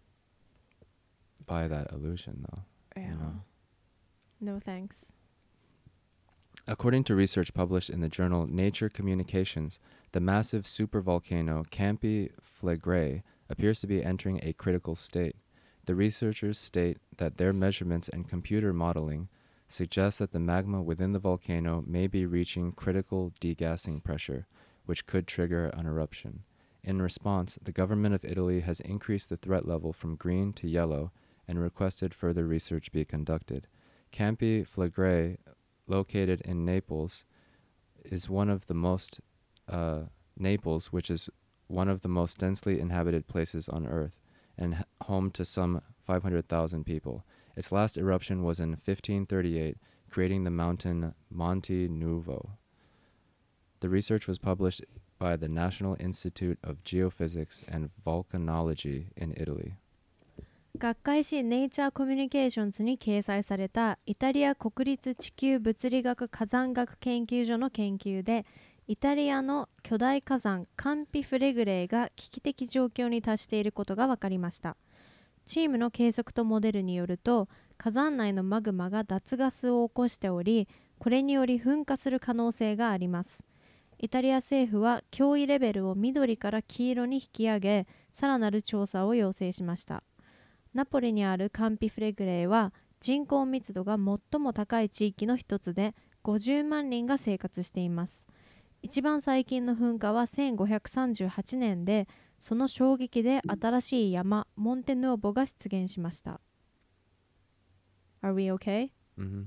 B: buy that illusion, though.
A: Yeah.
B: You know?
A: No thanks.
B: According to research published in the journal Nature Communications, the massive supervolcano Campi Flegrei appears to be entering a critical state. The researchers state that their measurements and computer modeling suggest that the magma within the volcano may be reaching critical degassing pressure, which could trigger an eruption. In response, the government of Italy has increased the threat level from green to yellow and requested further research be conducted. Campi Flegrei, located in Naples, is one of the most uh, Naples, which is one of the most densely inhabited places on Earth, and h- home to some five hundred thousand people. Its last eruption was in fifteen thirty-eight, creating the mountain Monte Nuovo. The research was published by the National Institute of Geophysics and Volcanology in Italy.
A: 学会誌ネイチャーコミュニケーションズに掲載されたイタリア国立地球物理学火山学研究所の研究で、イタリアの巨大火山カンピフレグレイが危機的状況に達していることが分かりました。チームの計測とモデルによると、火山内のマグマが脱ガスを起こしており、これにより噴火する可能性があります。イタリア政府は脅威レベルを緑から黄色に引き上げ、さらなる調査を要請しました。ナポリにあるカンピフレグレイは人口密度が最も高い地域の一つで、ごじゅうまん人が生活しています。一番最近の噴火はせんごひゃくさんじゅうはちねんで、その衝撃で新しい山モンテヌオボが出現しました。Are we okay?
B: Mm-hmm.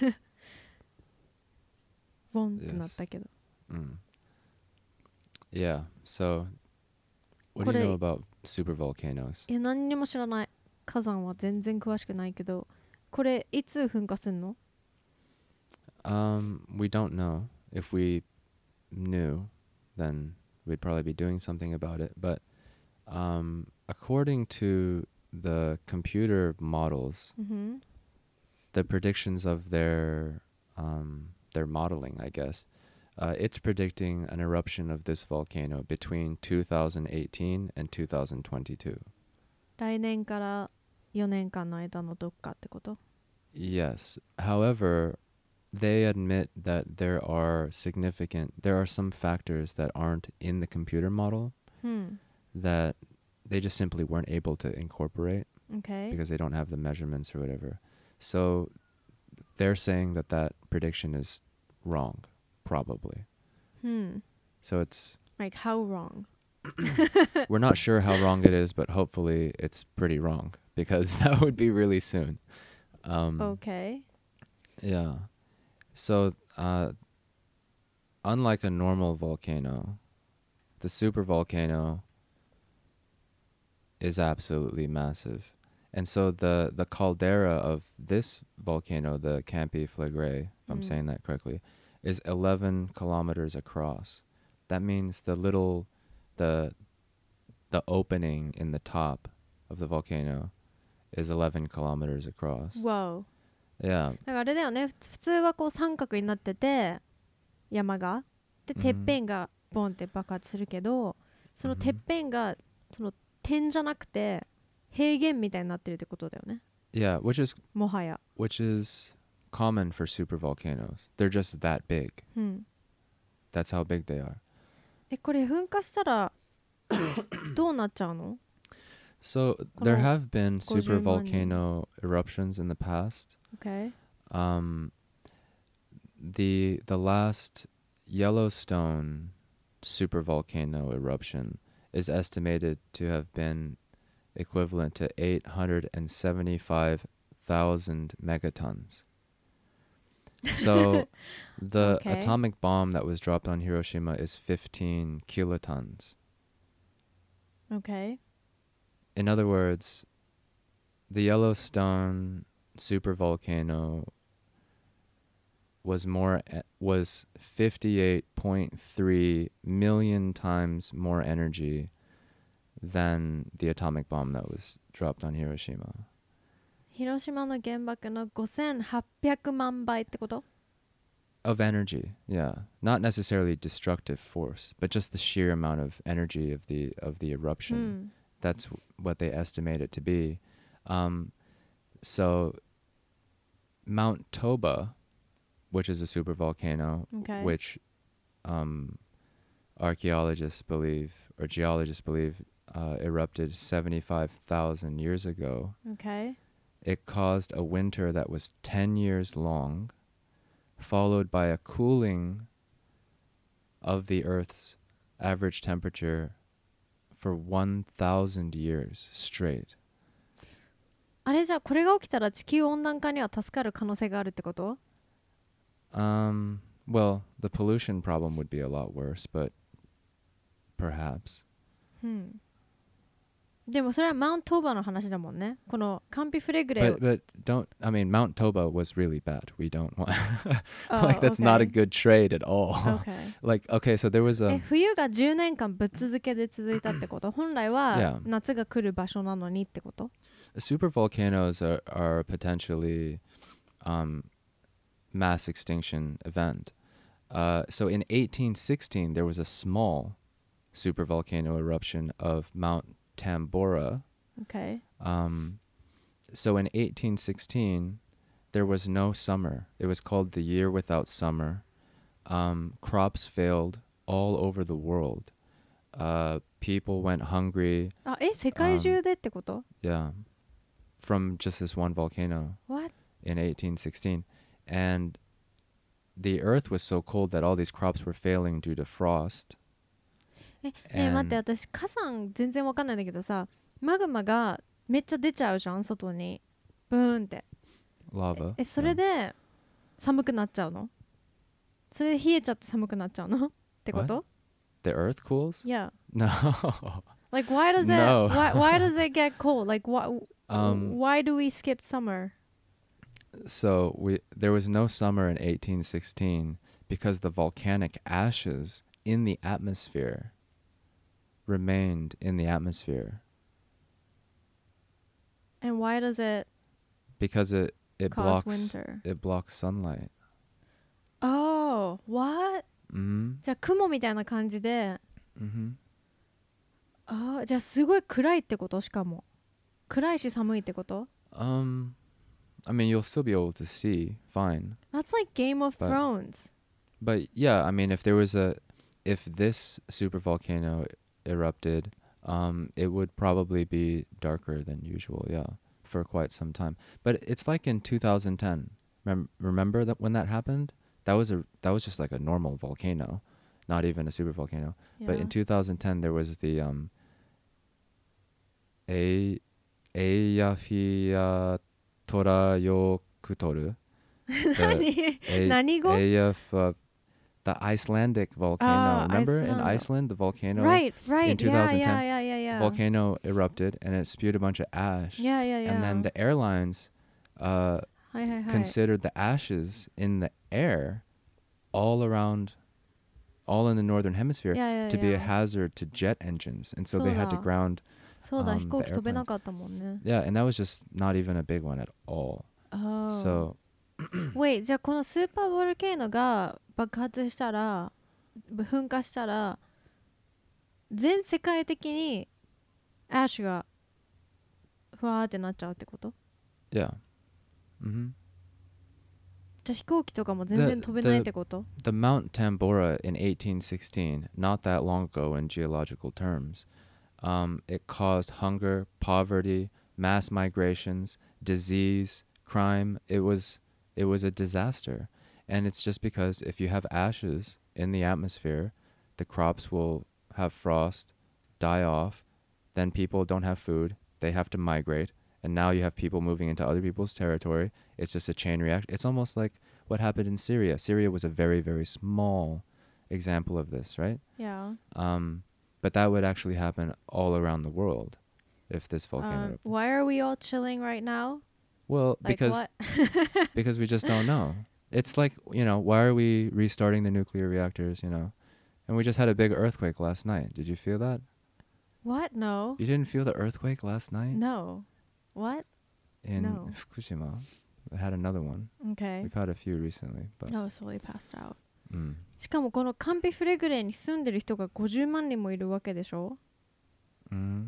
A: ボンってなったけど。
B: Mm. Yeah, so what do
A: こ
B: you
A: れ
B: know about supervolcanoes?
A: いや何にも知らない。火山は全然詳しくないけど、これいつ噴火すんの？
B: Um, we don't know. If we knew, then we'd probably be doing something about it. But um, according to the computer models,
A: うん、
B: the predictions of their um, their modeling, I guess, uh, it's predicting an eruption of this volcano between two thousand eighteen and two thousand twenty-two.
A: 来年からよねんかんの間のどっかってこと？
B: Yes. However, they admit that there are significant, there are some factors that aren't in the computer model
A: うん。
B: that they just simply weren't able to incorporate
A: Okay.
B: because they don't have the measurements or whatever. So they're saying that that prediction is wrong, probably.
A: うん。
B: So it's,
A: Like how wrong?
B: we're not sure how wrong it is, but hopefully it's pretty wrong because that would be really soon. Um,
A: Okay.
B: Yeah. So, uh, unlike a normal volcano, the supervolcano is absolutely massive. And so the, the caldera of this volcano, the Campi Flegrei, if I'm
A: Mm.
B: saying that correctly, is eleven kilometers across. That means the little, the, the opening in the top of the volcano is eleven kilometers across.
A: Wow.
B: Yeah.
A: だからあれだよね。普通はこう三角になってて山がで
B: うん
A: てっぺんがボンって爆発するけど、そのてっぺんがその点じゃなくて平原みたいになってるってことだよね。
B: Yeah, which is
A: もはや。
B: which is common for supervolcanoes. They're just that big.
A: うん。
B: That's how big they are.
A: え、これ噴火したらどうなっちゃうの？
B: So
A: こ
B: there
A: の
B: have been
A: ごじゅうまん人。
B: supervolcano eruptions in the past.
A: Okay.
B: Um, the the last Yellowstone supervolcano eruption is estimated to have been equivalent to eight hundred seventy-five thousand megatons. So the
A: Okay.
B: atomic bomb that was dropped on Hiroshima is fifteen kilotons.
A: Okay.
B: In other words, the Yellowstone supervolcano was more e- was fifty-eight point three million times more energy than the atomic bomb that was dropped on Hiroshima.
A: 広島の原爆のごせんはっぴゃくまん倍ってこと？
B: Of energy, yeah. Not necessarily destructive force, but just the sheer amount of energy of the of the
A: う
B: eruption.
A: ん。
B: That's what they estimate it to be. Um, so Mount Toba, which is a supervolcano,
A: Okay.
B: which um, archaeologists believe or geologists believe uh, erupted seventy-five thousand years ago.
A: Okay.
B: It caused a winter that was ten years long, followed by a cooling of the Earth's average temperature for one thousand years straight.
A: あれじゃあこれが起きたら地球温暖化には助かる可能性があるってこと？
B: Um, well, the pollution problem would be a lot worse, but perhaps.
A: うん。でもそれはマウントトーバーの話だもんね。このカンピフレグレを
B: But but don't I mean Mount Toba was really bad. We don't want
A: Oh,
B: like that's not a
A: okay.
B: good trade at all.
A: Okay.
B: Like okay, so there was
A: え、
B: a
A: 冬がじゅうねんかんぶっ続けで続いたってこと？本来は
B: Yeah.
A: 夏が来る場所なのにってこと？
B: supervolcanoes are are potentially um mass extinction event. Uh, so in eighteen sixteen there was a small supervolcano eruption of Mount Tambora.
A: Okay.
B: Um, so in eighteen sixteen, there was no summer. It was called the year without summer. Um, crops failed all over the world. Uh, people went hungry.
A: あ、え、世界中でってこと？
B: Yeah, from just this one volcano
A: What?
B: in eighteen sixteen, and the earth was so cold that all these crops were failing due to frost.
A: え、ねえ
B: And-
A: 待って私火山全然わかんないんだけどさマグマがめっちゃ出ちゃうじゃん外にブーンって
B: Lava.
A: えそれ
B: yeah.
A: で寒くなっちゃうの？それで冷えちゃって寒くなっちゃうのってこと？
B: The earth cools?
A: Yeah.
B: No.
A: Like why does it
B: No.
A: why, why does it get cold? Like why
B: Um,
A: why do we skip summer?
B: So we there was no summer in eighteen sixteen because the volcanic ashes in the atmosphere remained in the atmosphere
A: And why does it
B: because it it
A: cause
B: blocks
A: winter?
B: it blocks sunlight.
A: Oh, what?
B: Mhm.
A: じゃあ雲みたいな感じで
B: Mhm.
A: あーじゃあすごい暗いってこと？しかも暗いし寒いってこと？
B: Um I mean you'll still be able to see fine.
A: That's like Game of
B: But-
A: Thrones.
B: But yeah, I mean if there was a if this supervolcano erupted, um it would probably be darker than usual, yeah, for quite some time. But it's like in two thousand ten. Rem- remember that when that happened? That was a that was just like a normal volcano, not even a supervolcano. But
A: Yeah.
B: in two thousand ten there was the um A Eyjafjallajökull. The
A: 何
B: A-
A: 何語
B: Eyjaf, uh, the Icelandic volcano.
A: Ah,
B: Remember in
A: Iceland.
B: Iceland the volcano
A: Right, right.
B: in
A: Yeah,
B: twenty ten,
A: yeah, yeah, yeah, yeah.
B: volcano erupted and it spewed a bunch of ash.
A: Yeah, yeah, yeah.
B: And then the airlines uh,
A: はいはいはい。
B: considered the ashes in the air all around, all in the northern hemisphere,
A: Yeah, yeah,
B: to be a
A: yeah.
B: hazard to jet engines. And so they had to
A: そうだ。
B: ground.
A: そうだ、
B: um,
A: 飛行機
B: the
A: 飛べなかったもんね。
B: Yeah, and that was just not even a big one at all.
A: Oh.
B: So,
A: Wait, じゃあこのスーパーボルケーノが爆発したら、噴火したら、全世界的にアッシュがふわーってなっちゃうってこと？
B: Yeah. Mm-hmm.
A: じゃあ飛行機とかも全然飛べないってこと？
B: The Mount Tambora in eighteen sixteen, not that long ago in geological terms, um, it caused hunger, poverty, mass migrations, disease, crime. It was it was a disaster. And it's just because if you have ashes in the atmosphere, the crops will have frost, die off, then people don't have food, they have to migrate, and now you have people moving into other people's territory. It's just a chain reaction. It's almost like what happened in Syria. Syria was a very, very small example of this, right?
A: Yeah.
B: Um, but that would actually happen all around the world if this volcano
A: Um,
B: erupted.
A: why are we all chilling right now?
B: Well,
A: Like
B: because
A: what?
B: because we just don't know. It's like, you know, why are we restarting the nuclear reactors, you know? And we just had a big earthquake last night. Did you feel that?
A: What? No.
B: You didn't feel the earthquake last night?
A: No. What?
B: In
A: No.
B: Fukushima. We had another one.
A: Okay.
B: We've had a few recently, but
A: I was totally passed out.
B: mm.
A: しかもこのカンピフレグレーに住んでる人がごじゅうまん人もいるわけでしょ？
B: Mm.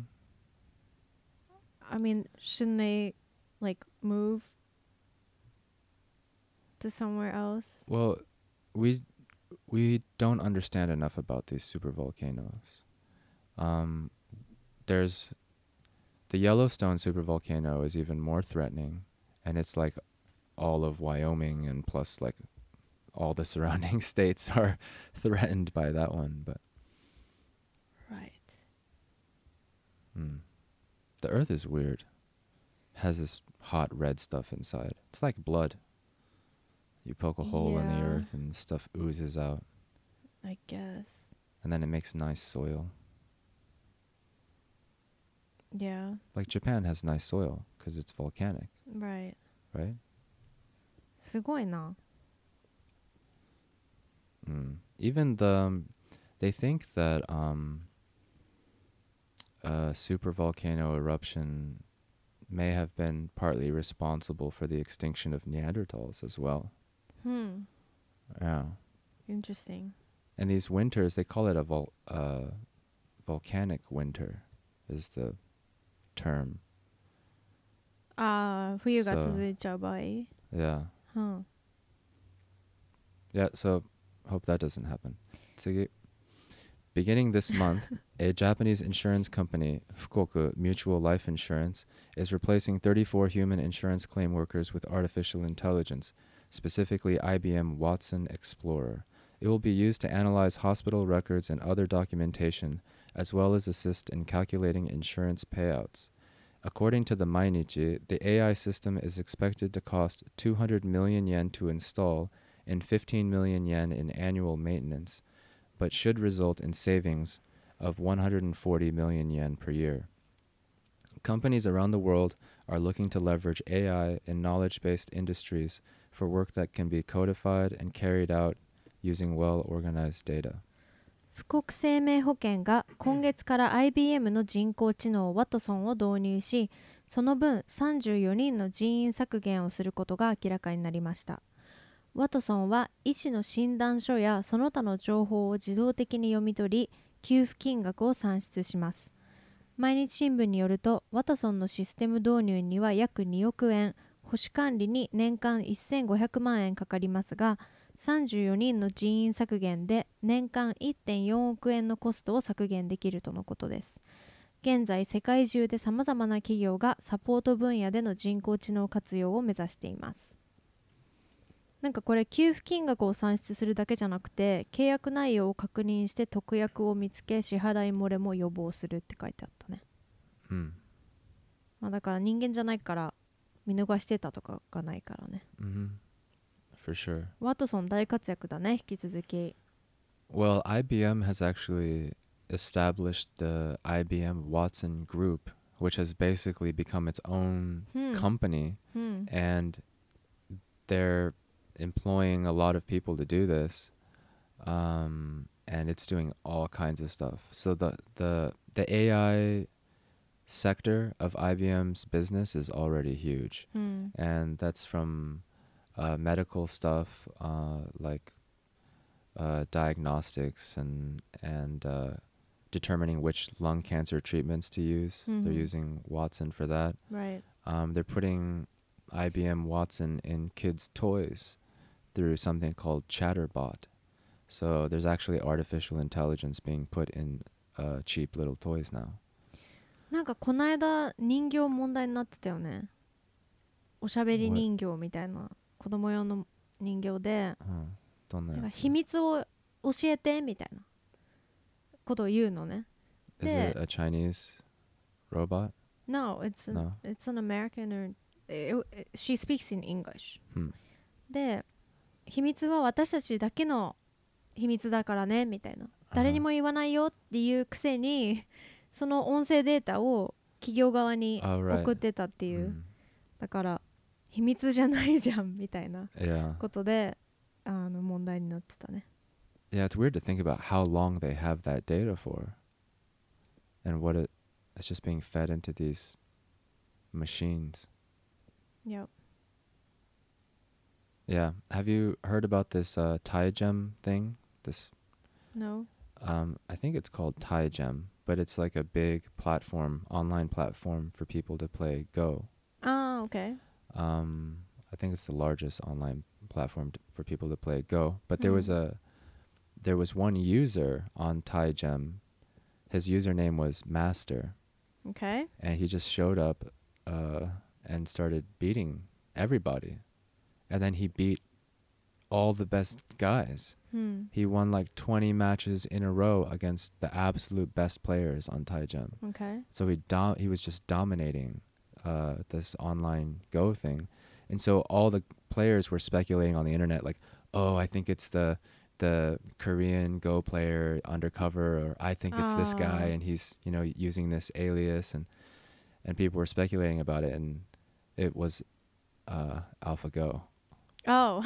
A: I mean, shouldn't they like move to somewhere else?
B: Well, we we don't understand enough about these supervolcanoes. Um, there's the Yellowstone supervolcano is even more threatening, and it's like all of Wyoming and plus like all the surrounding states are threatened by that one. But
A: Right.
B: mm, the Earth is weird. It has this hot red stuff inside. It's like blood. You poke a hole in the
A: Yeah.
B: earth and stuff oozes out,
A: I guess.
B: and then it makes nice soil.
A: Yeah.
B: Like Japan has nice soil because it's volcanic,
A: Right.
B: right?
A: すごいな。
B: Mm. Even the um, they think that um, a supervolcano eruption may have been partly responsible for the extinction of Neanderthals as well.
A: Hmm.
B: Yeah.
A: Interesting.
B: And these winters, they call it a vol- uh, volcanic winter is the term.
A: ああ、冬が
B: So-
A: 続いちゃう場合。
B: Yeah.
A: Hmm.
B: Yeah, so hope that doesn't happen. Tsugi. Beginning this month, a Japanese insurance company, Fukoku Mutual Life Insurance, is replacing thirty-four human insurance claim workers with artificial intelligence, specifically I B M Watson Explorer. It will be used to analyze hospital records and other documentation, as well as assist in calculating insurance payouts. According to the Mainichi, the A I system is expected to cost two hundred million yen to install and fifteen million yen in annual maintenance, but should result in savings of one hundred forty million yen per year. Companies around the world are looking to leverage A I in knowledge-based industries for work that can be codified and carried out using well-organized data.
A: 富国生命保険が今月から アイビーエム の人工知能ワトソンを導入し、その分さんじゅうよにんの人員削減をすることが明らかになりました。ワトソンは医師の診断書やその他の情報を自動的に読み取り、給付金額を算出します。毎日新聞によると、ワトソンのシステム導入には約におくえん、保守管理に年間せんごひゃくまんえんかかりますが、さんじゅうよにんの人員削減で年間 いってんよんおくえんのコストを削減できるとのことです。現在、世界中でさまざまな企業がサポート分野での人工知能活用を目指しています。なんかこれ、給付金額を算出するだけじゃなくて、契約内容を確認して特約を見つけ、支払い漏れも予防するって書いてあったね。
B: Hmm.
A: まあ、だから人間じゃないから見逃してたとかがないからね。
B: Mm-hmm. For sure.
A: ワトソン大活躍だね、引き続き。
B: Well, I B M has actually established the I B M Watson Group, which has basically become its own
A: Hmm.
B: company,
A: うん。
B: and they're employing a lot of people to do this, um, and it's doing all kinds of stuff. So the the the A I sector of I B M's business is already huge,
A: うん。
B: and that's from uh, medical stuff uh, like uh, diagnostics and and uh, determining which lung cancer treatments to use. They're
A: Mhm.
B: using Watson for that.
A: Right.
B: Um, they're putting I B M Watson in kids' toys through something called Chatterbot. So there's actually artificial intelligence being put in uh, cheap little toys now.
A: なんかこの間人形問題になってたよね。おしゃべり人形みたいな子供用の人形で、
B: どんなやつ？
A: なんか秘密を教えてみたいなことを言うのね。
B: Is it a Chinese robot?
A: No, it's an,
B: No.
A: it's an American or it, it, she speaks in English、
B: うん、
A: で、秘密は私たちだけの秘密だからねみたいな、誰にも言わないよっていうくせにその音声データを企業側に送ってたっていう、
B: right.
A: だから秘密じゃないじゃんみたいな
B: Yeah.
A: ことであの問題になってたね。
B: Yeah, it's weird to think about how long they have that data for and what it, it's just being fed into these machines.
A: Yep.
B: Yeah. Have you heard about this uh, TaiGem thing? This
A: No.
B: Um, I think it's called TaiGem, but it's like a big platform, online platform for people to play Go.
A: Ah, okay.
B: Um, I think it's the largest online platform t- for people to play Go. But there was a, there was one user on TaiGem. His username was Master.
A: Okay.
B: And he just showed up, uh, and started beating everybody, and then he beat all the best guys.
A: Hmm.
B: He won like twenty matches in a row against the absolute best players on TaiGem.
A: Okay.
B: So he dom- he was just dominating uh, this online Go thing. And so all the players were speculating on the internet like, oh, I think it's the the Korean Go player undercover, or I think it's this guy
A: Ah.
B: and he's, you know, using this alias, and and people were speculating about it, and it was uh, AlphaGo.
A: Oh.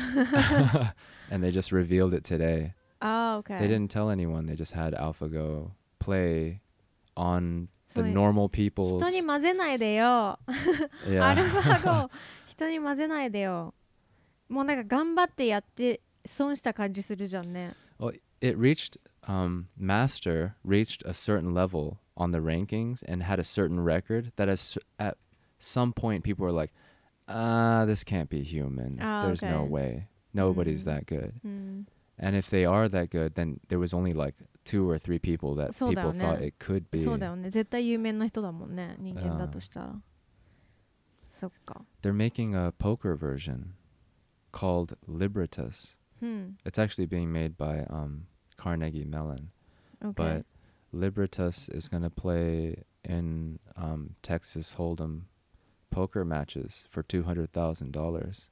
B: And they just revealed it today.
A: Ah, okay.
B: They didn't tell anyone. They just had AlphaGo play on the
A: そう
B: normal people's.
A: 人に混ぜないでよ。
B: Yeah.
A: アルファゴ人に混ぜないでよ。もうなんか頑張ってやって損した感じするじゃんね。
B: Well, it reached um, Master reached a certain level on the rankings and had a certain record that as, at some point people were like, ah, this can't be human.
A: Ah,
B: There's no
A: okay.
B: way. Nobody's
A: Mm.
B: that good.
A: うん。
B: And if they are that good, then there was only like two or three people that
A: そうだよ
B: people
A: ね。
B: thought it could be.
A: そうだよね。絶対有名な人だもんね。人間だとしたら。そっか。
B: They're making a poker version called Liberatus.
A: うん。
B: It's actually being made by um, Carnegie Mellon.
A: Okay.
B: But Liberatus is going to play in um, Texas Hold'em poker matches for two hundred thousand dollars.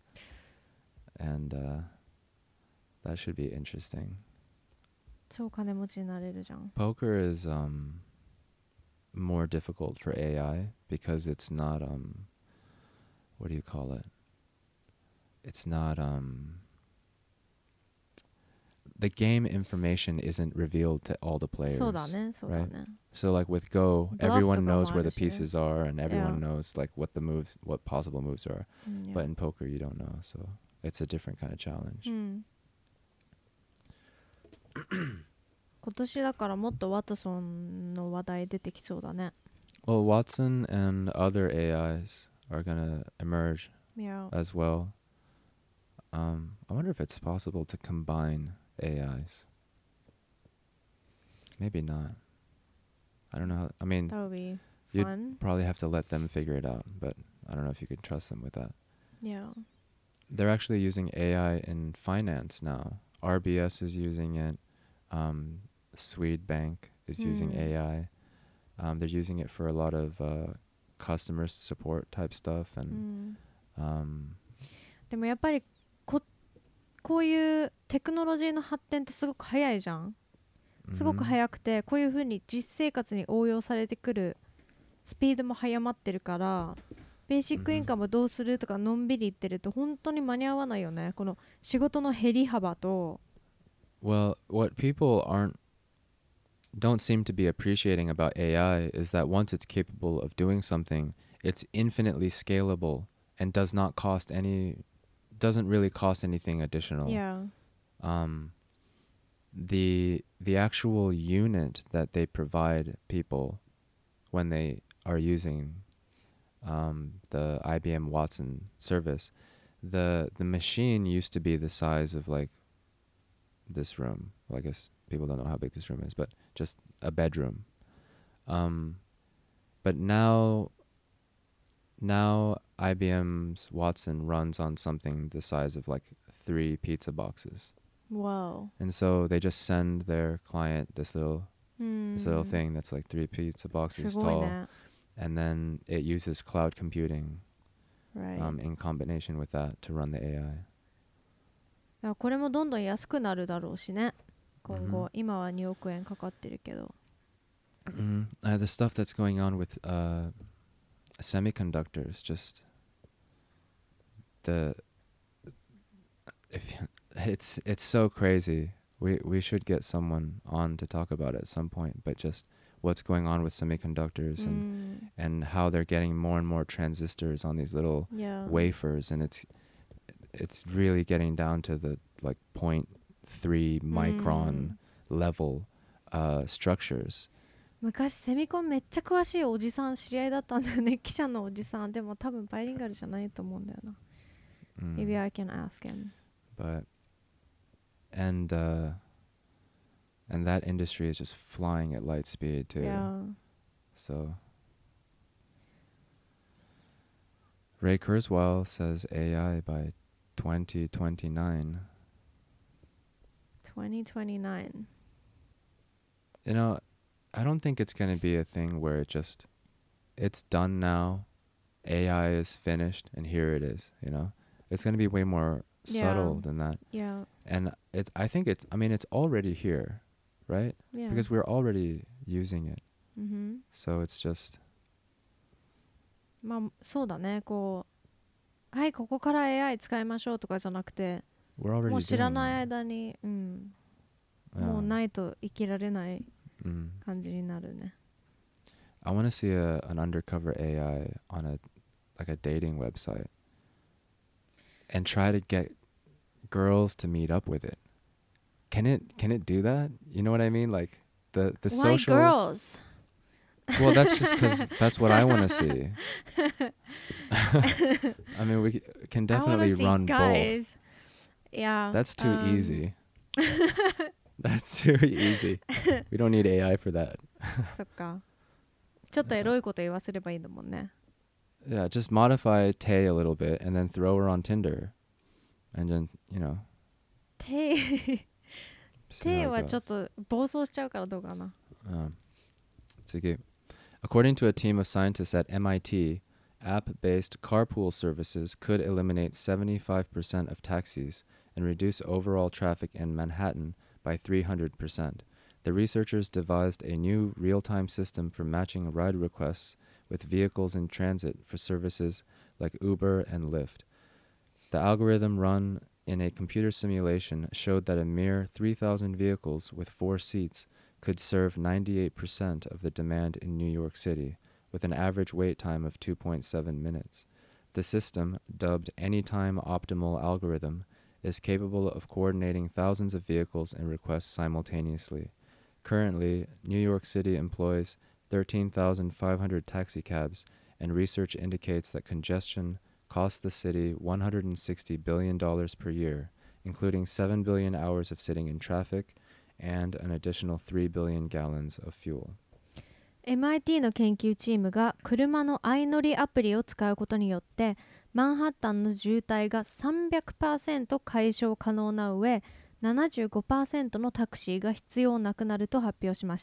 B: And uh, that should be interesting.
A: 超金持ちになれるじゃん。
B: Poker is um, more difficult for A I because it's not, um, what do you call it? It's not, um, the game information isn't revealed to all the players.
A: そうだね。そうだね。
B: So like with Go,
A: Bluff
B: everyone
A: とかも
B: knows where
A: あ
B: the
A: るしね。
B: pieces are and everyone
A: Yeah.
B: knows like what the moves, what possible moves are.
A: うん、
B: But in poker, you don't know. So it's a different kind of challenge.
A: うん。今年だからもっとワトソンの話題出てきそうだね。
B: Well, Watson and other A Is are going to emerge
A: Yeah.
B: as well. Um, I wonder if it's possible to combine A Is. Maybe not. I don't know. How, I mean,
A: That would be
B: You'd
A: fun.
B: probably have to let them figure it out, but I don't know if you could trust them with that.
A: Yeah.
B: They're actually using A I in finance now. R B S is using it. Um, Swedbank is using
A: Hmm.
B: A I. Um, they're using it for a lot of uh, customer support type stuff,
A: う
B: and
A: ん。
B: um,
A: でもやっぱりここういうテクノロジーの発展ってすごく早いじゃん。すごく
B: mhm.
A: 早くて、こういう風に実生活に応用されてくるスピードも早まってるから、ベーシックインカムどうするとかのんびり言ってると本当に間に合わないよね。この仕事の減り幅と。
B: Well, what people aren't don't seem to be appreciating about A I is that once it's capable of doing something, it's infinitely scalable and does not cost any, doesn't really cost anything additional.
A: Yeah.
B: Um, the the actual unit that they provide people when they are using um, the I B M Watson service, the the machine used to be the size of like this room. Well, I guess people don't know how big this room is, but just a bedroom. Um, but now, now I B M's Watson runs on something the size of like three pizza boxes.
A: Wow.
B: And so they just send their client this little this little
A: うん
B: thing that's like three pizza
A: す
B: boxes
A: ごい
B: tall,
A: ね。
B: and then it uses cloud computing
A: Right.
B: um, in combination with that to run the A I.
A: だからこれもどんどん安くなるだろうしね。今後、
B: Mhm.
A: 今はにおく円かかってるけど。
B: Mm, uh, the stuff that's going on with uh, semiconductors, just the if it's it's so crazy. We we should get someone on to talk about it at some point. But just what's going on with semiconductors
A: う
B: and
A: ん。
B: and how they're getting more and more transistors on these little
A: Yeah.
B: wafers, and it's it's really getting down to the like point three
A: う
B: micron
A: ん
B: level uh, structures.
A: 昔セミコンめっちゃ詳しいおじさん知り合いだったんだよね。記者のおじさん。でも多分バイリンガルじゃないと思うんだよな。
B: Mm.
A: Maybe I can ask him.
B: But and uh, and that industry is just flying at light speed too.
A: Yeah.
B: So Ray Kurzweil says A I by twenty twenty-nine.
A: twenty twenty-nine.
B: You know, I don't think it's going to be a thing where it just it's done now, A I is finished, and here it is, you know. It's going to be way more subtle
A: Yeah.
B: than that.
A: Yeah.
B: And it I think it's I mean it's already here, right?
A: Yeah.
B: Because we're already using it.
A: うん、
B: So it's just
A: まあそうだね。こうはいここから エーアイ 使いましょうとかじゃなくて、
B: we're already
A: もう知ら
B: doing
A: ない
B: it.
A: 間に、うん、
B: Yeah.
A: もうないと生きられない
B: Mm.
A: 感じになるね。
B: I want to see a, an undercover A I on a like a dating website and try to get girls to meet up with it. Can it can it do that? You know what I mean? Like the the
A: Why
B: social
A: girls?
B: Well, that's just cuz that's what I want to see. I mean, we c- can definitely
A: I wanna see
B: run
A: guys. Yeah.
B: both. That's too
A: um,
B: easy. That's too easy. We don't need A I for that.
A: そっか。ちょっとエロいこと言わせればいいんだもんね。
B: Yeah, just modify Tay a little bit and then throw her on Tinder. And then, you know.
A: 手
B: see
A: 手
B: how
A: は
B: it
A: ちょっ
B: goes.
A: と暴走しちゃうからどうかな。
B: Um, sige. According to a team of scientists at M I T, app-based carpool services could eliminate seventy-five percent of taxis and reduce overall traffic in Manhattan by three hundred percent. The researchers devised a new real-time system for matching ride requests with vehicles in transit for services like Uber and Lyft. The algorithm run in a computer simulation showed that a mere three thousand vehicles with four seats could serve ninety-eight percent of the demand in New York City, with an average wait time of two point seven minutes. The system, dubbed Anytime Optimal Algorithm, is capable of coordinating thousands of vehicles and requests simultaneously. Currently, New York City employs thirteen thousand five hundred taxicabs, and research indicates that congestion costs the city one hundred sixty billion dollars per year, including seven billion hours of sitting in traffic and an additional three billion gallons of fuel.
A: エムアイティー の研究チームが車の相乗りアプリを使うことによってマンハッタンの渋滞が さんびゃくパーセント 解消可能な上 ななじゅうごパーセント のタクシーが必要なくなると発表しました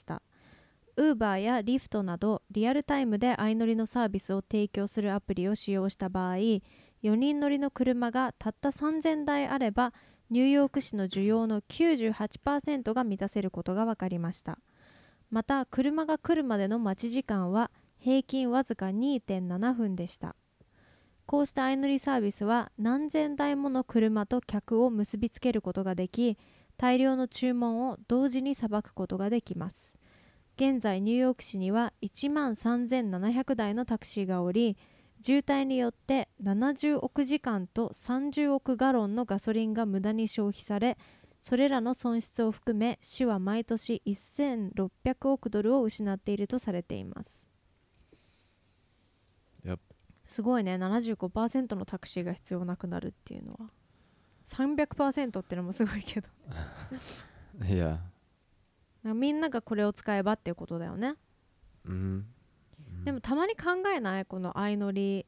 A: 。Uber や Lyft などリアルタイムで相乗りのサービスを提供するアプリを使用した場合、よにん乗りの車がたったさんぜんだいあればニューヨーク市の需要の きゅうじゅうはちパーセント が満たせることが分かりました。また車が来るまでの待ち時間は平均わずか にてんななふんでした。こうした相乗りサービスは何千台もの車と客を結びつけることができ、大量の注文を同時にさばくことができます。現在ニューヨーク市にはいちまんさんぜんななひゃくだいのタクシーがおり、渋滞によってななじゅうおくじかんとさんじゅうおくガロンのガソリンが無駄に消費され、それらの損失を含め市は毎年せんろっぴゃくおくドルを失っているとされています。
B: Yep.
A: すごいね。 ななじゅうごパーセント のタクシーが必要なくなるっていうのは さんびゃくパーセント ってのもすごいけど
B: Yeah.
A: みんながこれを使えばっていうことだよね。
B: Mm-hmm.
A: でもたまに考えないこの相乗り、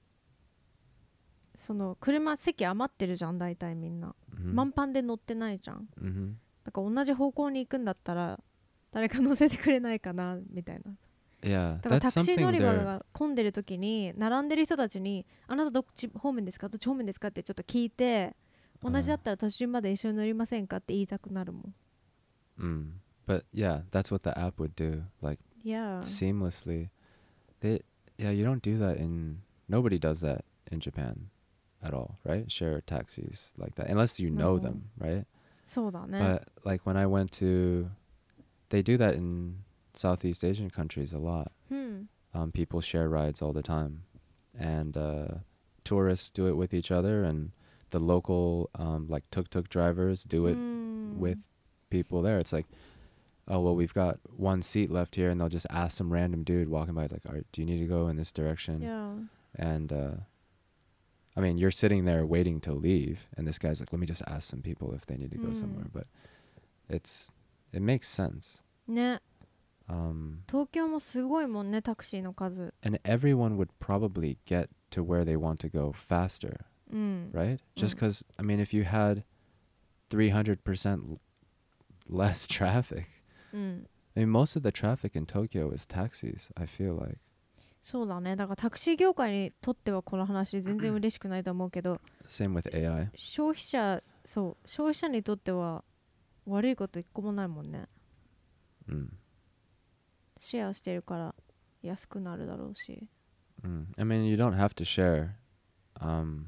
A: その車席余ってるじゃん大体みんな、
B: Mm-hmm.
A: 満帆で乗ってないじゃん。
B: Mm-hmm.
A: だから同じ方向に行くんだったら誰か乗せてくれないかなみたいな。
B: Yeah,
A: だからタ
B: that's
A: クシー乗
B: something
A: り場
B: there.
A: が混んでる時に並んでる人たちにあなたどっち方面ですかどっち方面ですかってちょっと聞いて、同じだったら途中まで一緒に乗りませんかって言いたくなるもん。
B: Mm. But yeah, that's what the app would do, like
A: Yeah.
B: seamlessly. They, yeah, you don't do that in. Nobody does that in Japan at all, right? Share taxis like that, unless you know
A: No.
B: them, right?
A: そうだね。
B: But like when I went to, they do that in Southeast Asian countries a lot.
A: うん。
B: Um, people share rides all the time, and uh, tourists do it with each other, and the local um, like tuk-tuk drivers do it
A: うん
B: with people there. It's like, oh well, we've got one seat left here, and they'll just ask some random dude walking by, like, all right, do you need to go in this direction?
A: Yeah.
B: And uh, I mean, you're sitting there waiting to leave, and this guy's like, let me just ask some people if they need to go
A: Mm.
B: somewhere. But it's it makes sense.
A: ね。
B: Um,
A: 東京もすごいもんねタクシーの数。
B: and everyone would probably get to where they want to go faster,
A: うん。
B: right? Just
A: Mm.
B: because, I mean, if you had three hundred percent l- less traffic,
A: うん。
B: I mean, most of the traffic in Tokyo is taxis, I feel like.
A: そうだね。だからタクシー業界にとってはこの話全然嬉しくないと思うけど、
B: Same with A I.
A: 消費者、そう消費者にとっては悪いこと一個もないもんね。
B: Mm.
A: シェアしてるから安くなるだろうし。
B: Mm. I mean, you don't have to share. Um,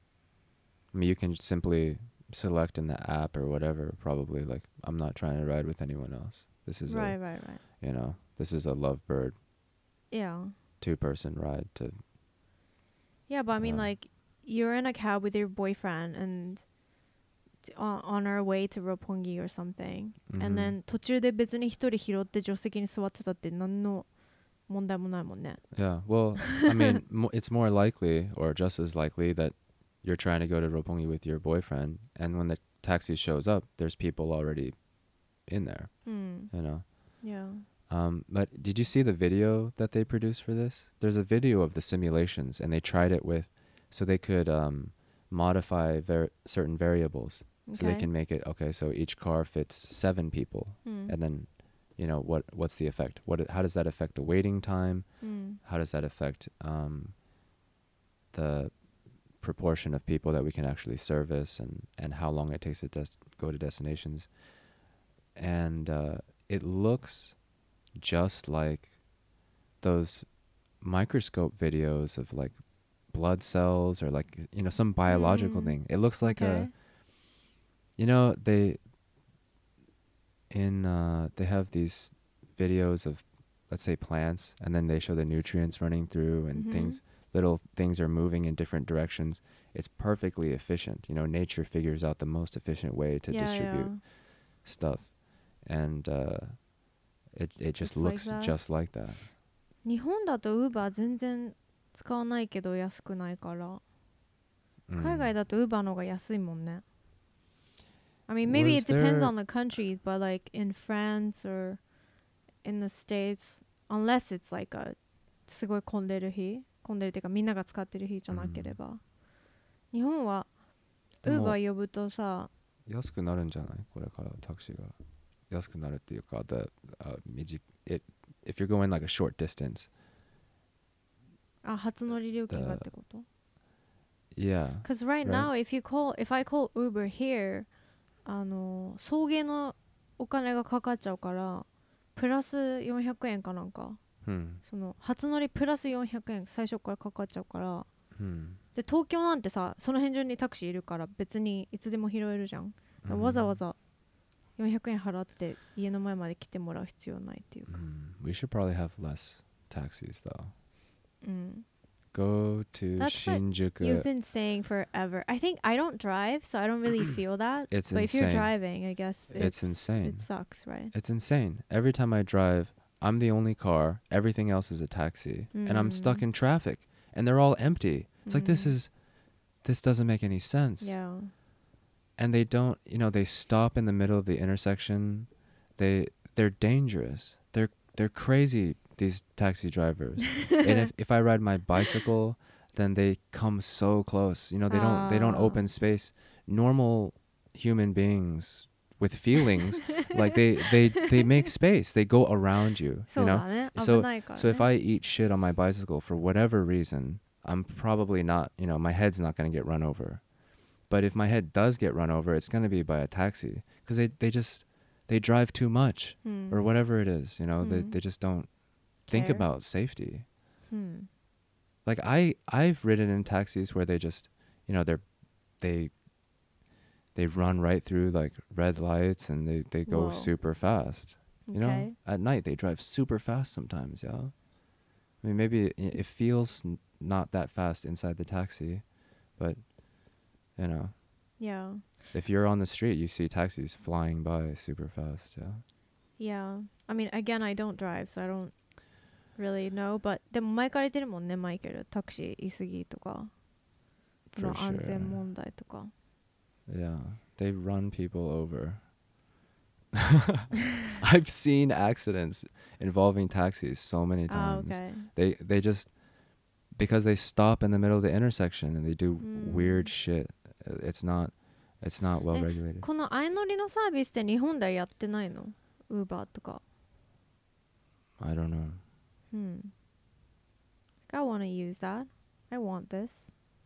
B: I mean, you can simply select in the app or whatever, probably, like, I'm not trying to ride with anyone else. This is
A: Right,
B: a,
A: right, right.
B: you know, this is a lovebird
A: Yeah.
B: two-person ride to,
A: Yeah, but I mean
B: Yeah.
A: like you're in a cab with your boyfriend and t- on, on our way to Roppongi or something.
B: Mhm.
A: And then 途中で別に一人拾って助手席に座ってたって何の問題もないもんね。
B: yeah, well, I mean, mo- it's more likely or just as likely that you're trying to go to Roppongi with your boyfriend, and when the taxi shows up, there's people already in there,
A: うん。
B: you know.
A: Yeah.
B: Um, but did you see the video that they produced for this? There's a video of the simulations, and they tried it with, so they could um, modify ver- certain variables, so they
A: Okay.
B: can make it okay. So each car fits seven people,
A: うん。
B: and then, you know, what what's the effect? What how does that affect the waiting time?
A: うん。
B: How does that affect um, the proportion of people that we can actually service, and and how long it takes to des- go to destinations? And uh, it looks just like those microscope videos of like blood cells or like, you know, some biological
A: Mm.
B: thing. It looks like
A: Okay.
B: a, you know, they in uh they have these videos of, let's say, plants, and then they show the nutrients running through and
A: Mhm.
B: things, little things are moving in different directions. It's perfectly efficient. You know, nature figures out the most efficient way to
A: Yeah,
B: distribute
A: yeah.
B: stuff, and uh it it just
A: It's like
B: looks
A: that.
B: just like that.
A: 日本だと Uber 全然使わないけど安くないから、
B: Mm.
A: 海外だと Uber の方が安いもんね。I mean, maybe
B: Was
A: it depends
B: there-
A: on the country, but like in France or in the States, unless it's like a すごい混んでる日、混んでるっていうかみんなが使ってる日じゃなければ、日本は
B: でも
A: Uber 呼ぶとさ、
B: 安くなるんじゃない？これからタクシーが安くなるっていうか、the uh, 短い it if you're going like a short distance.
A: あ、初乗り料金がってこと
B: Yeah.
A: Because right
B: Right.
A: now, if you call, if I call Uber here, あの送迎のお金がかかっちゃうからプラスよんひゃくえんかなんか、
B: Hmm.
A: その初乗りプラスよんひゃくえん最初からかかっちゃうから、
B: Hmm.
A: で東京なんてさその辺中にタクシーいるから別にいつでも拾えるじゃん。だからわざわざよんひゃくえん払って家の前まで来てもらう必要ないっていうか、
B: Hmm. We should probably have less taxis though.
A: うん、
B: Go to
A: That's what
B: Shinjuku.
A: You've been saying forever. I think I don't drive, so I don't really feel that.
B: It's
A: But if you're
B: insane.
A: driving, I guess
B: It's
A: it's,
B: insane.
A: It sucks, right?
B: It's insane. Every time I drive, I'm the only car. Everything else is a taxi, and I'm stuck
A: Mm.
B: in traffic. and they're all empty. It's like this
A: Mm.
B: is this doesn't make any sense.
A: Yeah.
B: And they don't, you know, they stop in the middle of the intersection. They they're dangerous. They're they're crazy, these taxi drivers. And if if I ride my bicycle, then they come so close. You know, they don't they don't
A: Ah.
B: open space. Normal human beings with feelings, like they they they make space. They go around you,
A: そ
B: you
A: う
B: know?
A: だね。
B: So-
A: 危ないからね。
B: So if I eat shit on my bicycle for whatever reason, I'm probably not, you know, my head's not going to get run over. But if my head does get run over, it's going to be by a taxi because they, they just, they drive too much
A: うん
B: or whatever it is, you know, they,
A: Mm.
B: they just don't think
A: Care.
B: about safety.
A: うん
B: Like I, I've ridden in taxis where they just, you know, they're, they, they run right through like red lights and they, they go
A: Whoa.
B: super fast. You know,
A: Okay.
B: at night they drive super fast sometimes, yeah. I mean, maybe it, it feels n- not that fast inside the taxi, but, you know,
A: Yeah.
B: if you're on the street, you see taxis flying by super fast, yeah.
A: Yeah. I mean, again, I don't drive, so I don't really know. But でも前から言ってるもんね、マイケル。タクシー言い過ぎとか、
B: For
A: の安
B: sure.
A: 全問題とか。
B: Yeah, they run people over. I've seen accidents involving taxis so many
A: あ、
B: times.
A: okay.
B: They they just because they stop in the middle of the intersection and they do
A: Mm.
B: weird shit. uh, It's not it's not well
A: え、
B: regulated.
A: この相乗りのサービスって日本ではやってないの？ Uber とか。
B: I don't know.
A: うん。I wanna use that. I want this.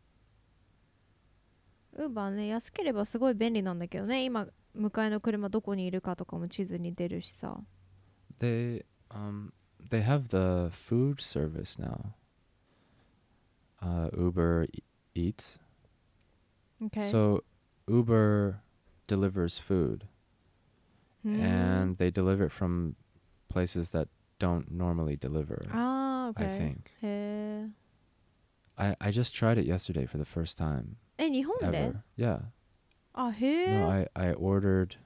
A: Uber ね、安ければすごい便利なんだけどね。今、迎えの車どこにいるかとかも地図に出るしさ。
B: They um they have the food service now. Uh, Uber E- Eats.
A: Okay.
B: So Uber delivers food
A: うん
B: and they deliver it from places that don't normally deliver.
A: あー、
B: I
A: okay.
B: think.
A: へー。
B: I I just tried it yesterday for the first time
A: え、日本で？
B: ever. Yeah.
A: あ、へ
B: No,
A: ー。
B: I I ordered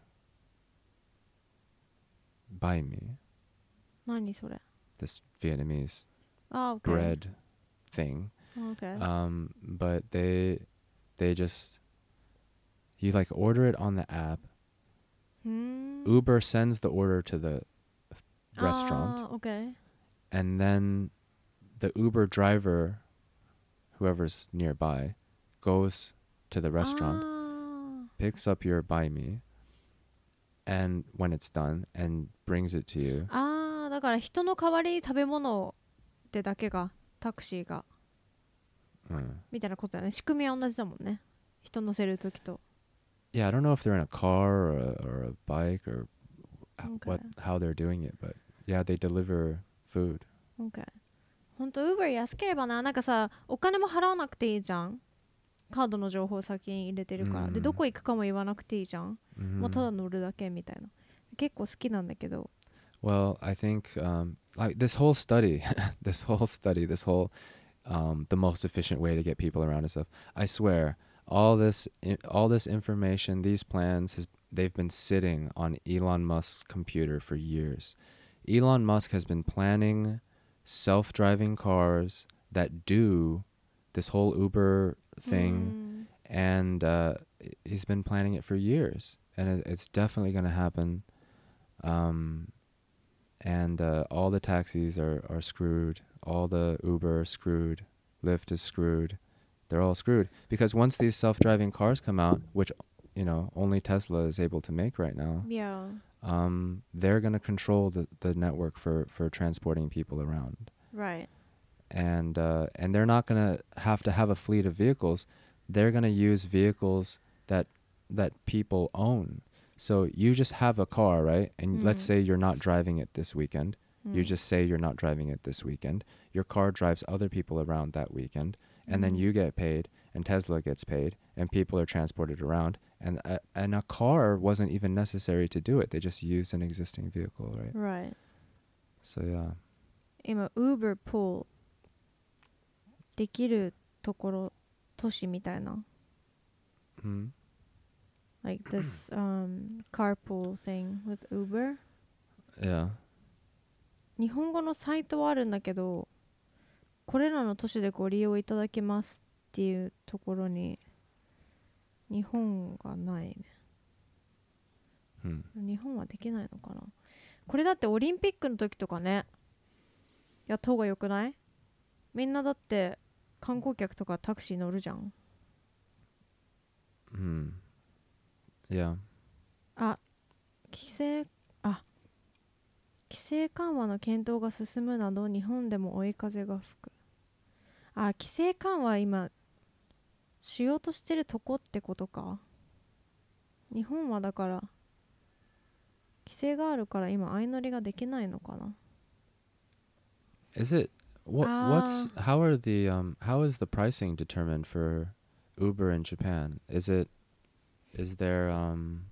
B: Buy Me,
A: 何それ？
B: this Vietnamese
A: あ、okay.
B: bread thing.
A: Okay.
B: Um, but they they just you like order it on the app.
A: うーん
B: Uber sends the order to the f- restaurant,
A: あー、okay.
B: and then the Uber driver, whoever's nearby, goes to the restaurant,
A: あ
B: picks up your Buy Me, and when it's done, and brings it to you.
A: ーあー、だから人の代わりに食べ物ってだけがタクシーが
B: Mm.
A: みたいなことだよね。仕組みは同じだもんね。人乗せるときと。
B: Yeah, I don't know if they're in a car or a, or a bike or h-
A: Okay.
B: what how they're doing it, but yeah, they deliver food.
A: Okay. ほんと Uber 安ければな。なんかさ、お金も払わなくていいじゃん。カードの情報先に入れてるから。で、
B: うん
A: どこ行くかも言わなくていいじゃん。
B: Mhm.
A: もうただ乗るだけみたいな。結構好きなんだけど。
B: Well, I think um, like this whole study, this whole study, this whole um, the most efficient way to get people around and stuff. I swear, all this, I- all this information, these plans, has they've been sitting on Elon Musk's computer for years. Elon Musk has been planning self-driving cars that do this whole Uber thing,
A: うん
B: and uh, he's been planning it for years, and it, it's definitely going to happen. Um, and uh, all the taxis are, are screwed. All the Uber are screwed. Lyft is screwed. They're all screwed because once these self-driving cars come out, which you know only Tesla is able to make right now,
A: Yeah.
B: um, they're going to control the, the network for, for transporting people around.
A: Right.
B: And uh, and they're not going to have to have a fleet of vehicles. They're going to use vehicles that that people own. So you just have a car, right? And let's
A: Mm.
B: say you're not driving it this weekend.
A: うん
B: You just say you're not driving it this weekend. Your car drives other people around that weekend, and then
A: Mhm.
B: you get paid, and Tesla gets paid, and people are transported around. And a, and a car wasn't even necessary to do it. They just used an existing vehicle, right?
A: Right.
B: So yeah.
A: 今 Uber Pool できるところ都市みたいな
B: Hmm.
A: like this um carpool thing with Uber
B: Yeah.
A: 日本語のサイトはあるんだけどこれらの都市でご利用いただけますっていうところに日本がないね。
B: Hmm.
A: 日本はできないのかな。これだってオリンピックの時とかね、やった方がよくない？みんなだって観光客とかタクシー乗るじゃん。
B: Hmm. Yeah.
A: あ、規制、あ、規制緩和の検討が進むなど日本でも追い風が吹く。あ、規制緩和今しようとしてるとこってことか。日本はだから規制があるから今相乗りができないのかな。
B: Is it what what's
A: Ah.
B: how are the um how is the pricing determined for Uber in Japan? Is it is there um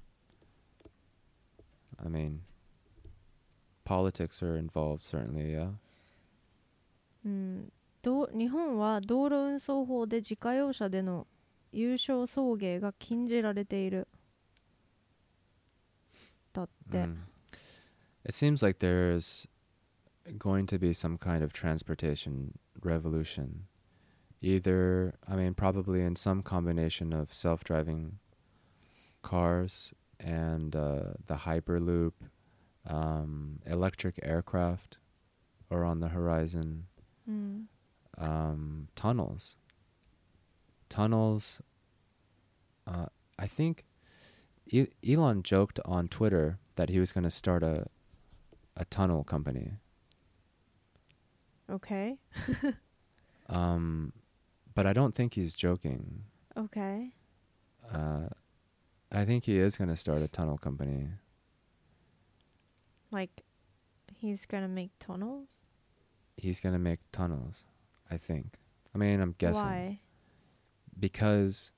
B: I mean politics are involved certainly, yeah.
A: うん、ど日本は道路運送法で自家用車での有償送迎が禁じられているだって、
B: Mm. It seems like there's going to be some kind of transportation revolution. Either, I mean, probably in some combination of self-driving cars and uh, the Hyperloop, um, electric aircraft are on the horizon.
A: うん、
B: Um, tunnels. Tunnels, uh, I think e- Elon joked on Twitter that he was going to start a, a tunnel company.
A: Okay.
B: Um, but I don't think he's joking.
A: Okay.
B: Uh, I think he is going to start a tunnel company.
A: Like he's gonna make tunnels?
B: He's going to make tunnels, I think. I mean, I'm guessing.
A: Why?
B: Because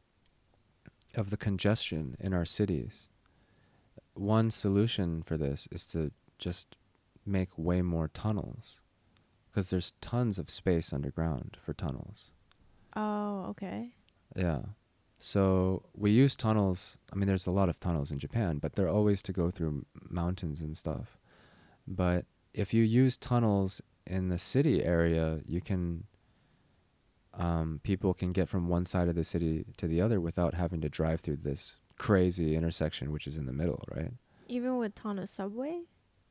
B: of the congestion in our cities. One solution for this is to just make way more tunnels. Because there's tons of space underground for tunnels.
A: Oh, okay.
B: Yeah. So we use tunnels. I mean, there's a lot of tunnels in Japan, but they're always to go through mountains and stuff. But if you use tunnels in the city area, you can, um, people can get from one side of the city to the other without having to drive through this crazy intersection, which is in the middle, right?
A: Even with tunnel subway?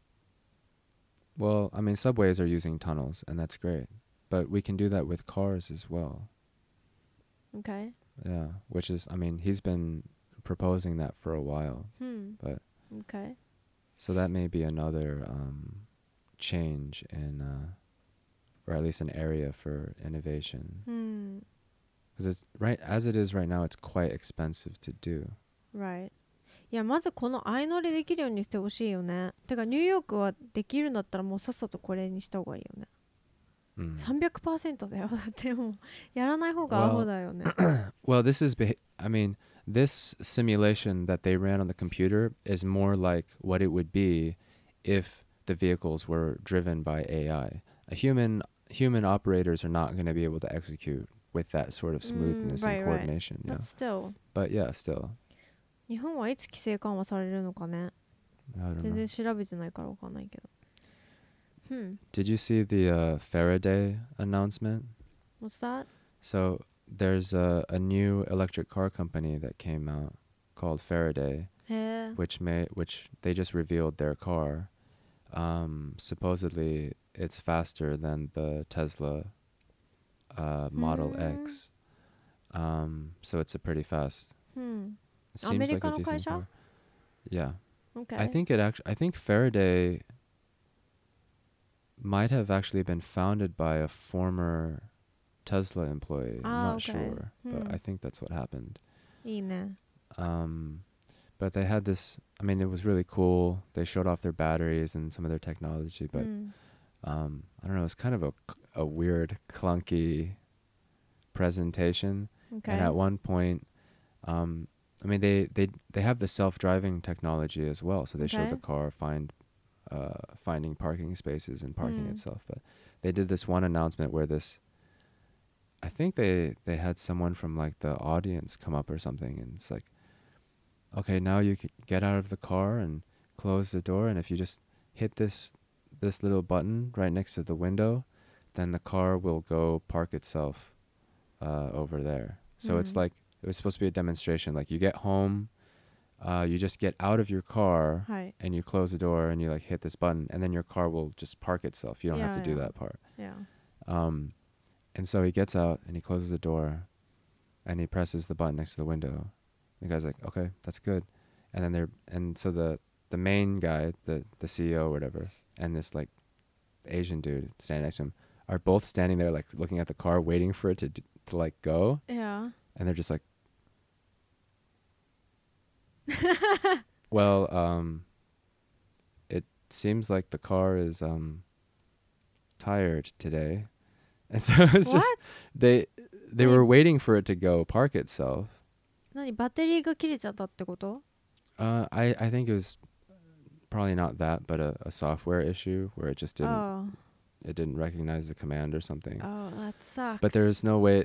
B: Well, I mean, subways are using tunnels, and that's great. But we can do that with cars as well.
A: Okay.
B: Yeah, which is, I mean, he's been proposing that for a while.
A: Hmm.
B: But
A: Okay.
B: so that may be another um, change in, uh, or at least an area for innovation.
A: Hmm.
B: Because it's right as it is right now, it's quite expensive to do.
A: Right. いやまずこの相乗りできるようにしてほしいよね。てかニューヨークはできるんだったらもうさっさとこれにした方がいいよね。
B: Mm.
A: さんびゃくパーセント だよ。だってもうやらない方がアホだよね。
B: Well, this is, beha- I mean, this simulation that they ran on the computer is more like what it would be if the vehicles were driven by A I. A human human operators are not going to be able to execute with that sort of smoothness
A: Mm, right,
B: and
A: right.
B: coordination. Yeah.
A: But still,
B: But yeah, still,
A: 日本はいつ規制緩和されるのかね。
B: I don't
A: 全
B: know.
A: 然調べてないからわかんないけど。Hmm.
B: Did you see the uh, Faraday announcement?
A: What's that?
B: So there's a, a new electric car company that came out called Faraday,
A: へえ。
B: which may which they just revealed their car. Um, supposedly, it's faster than the Tesla uh, Model
A: Hmm.
B: X. Um, so it's a pretty fast.
A: Hmm.
B: It seems like a
A: American
B: decent
A: 会社?
B: car. Yeah,
A: Okay.
B: I think it actually. I think Faraday might have actually been founded by a former Tesla employee. I'm
A: Ah,
B: not
A: okay.
B: sure, but
A: Hmm.
B: I think that's what happened.
A: いいね。
B: Um, but they had this. I mean, it was really cool. They showed off their batteries and some of their technology, but
A: うん。
B: um, I don't know. It's kind of a a weird, clunky presentation.
A: Okay.
B: And at one point, um, I mean, they they they have the self-driving technology as well. So they showed the
A: Okay.
B: car find uh, finding parking spaces and parking
A: Hmm.
B: itself. But they did this one announcement where this. I think they they had someone from like the audience come up or something, and it's like, okay, now you can get out of the car and close the door, and if you just hit this this little button right next to the window, then the car will go park itself uh, over there. So it's
A: Mm.
B: like it was supposed to be a demonstration. Like you get home, uh, you just get out of your car
A: はい
B: and you close the door and you like hit this button and then your car will just park itself. You don't have to
A: Yeah,
B: do
A: yeah.
B: that part.
A: Yeah.
B: Um, and so he gets out and he closes the door and he presses the button next to the window. The guy's like, okay, that's good. And then they're and so the the main guy, the the C E O or whatever, and this like Asian dude standing next to him are both standing there like looking at the car, waiting for it to d- to like go,
A: Yeah.
B: and they're just like, well, um, it seems like the car is um tired today, and so it's
A: What?
B: just they they
A: Wait.
B: were waiting for it to go park itself.
A: 何バッテリーが切れちゃったってこと
B: Uh, I I think it was probably not that, but a, a software issue where it just didn't
A: Oh.
B: it didn't recognize the command or something.
A: Oh, that sucks.
B: But there's no way.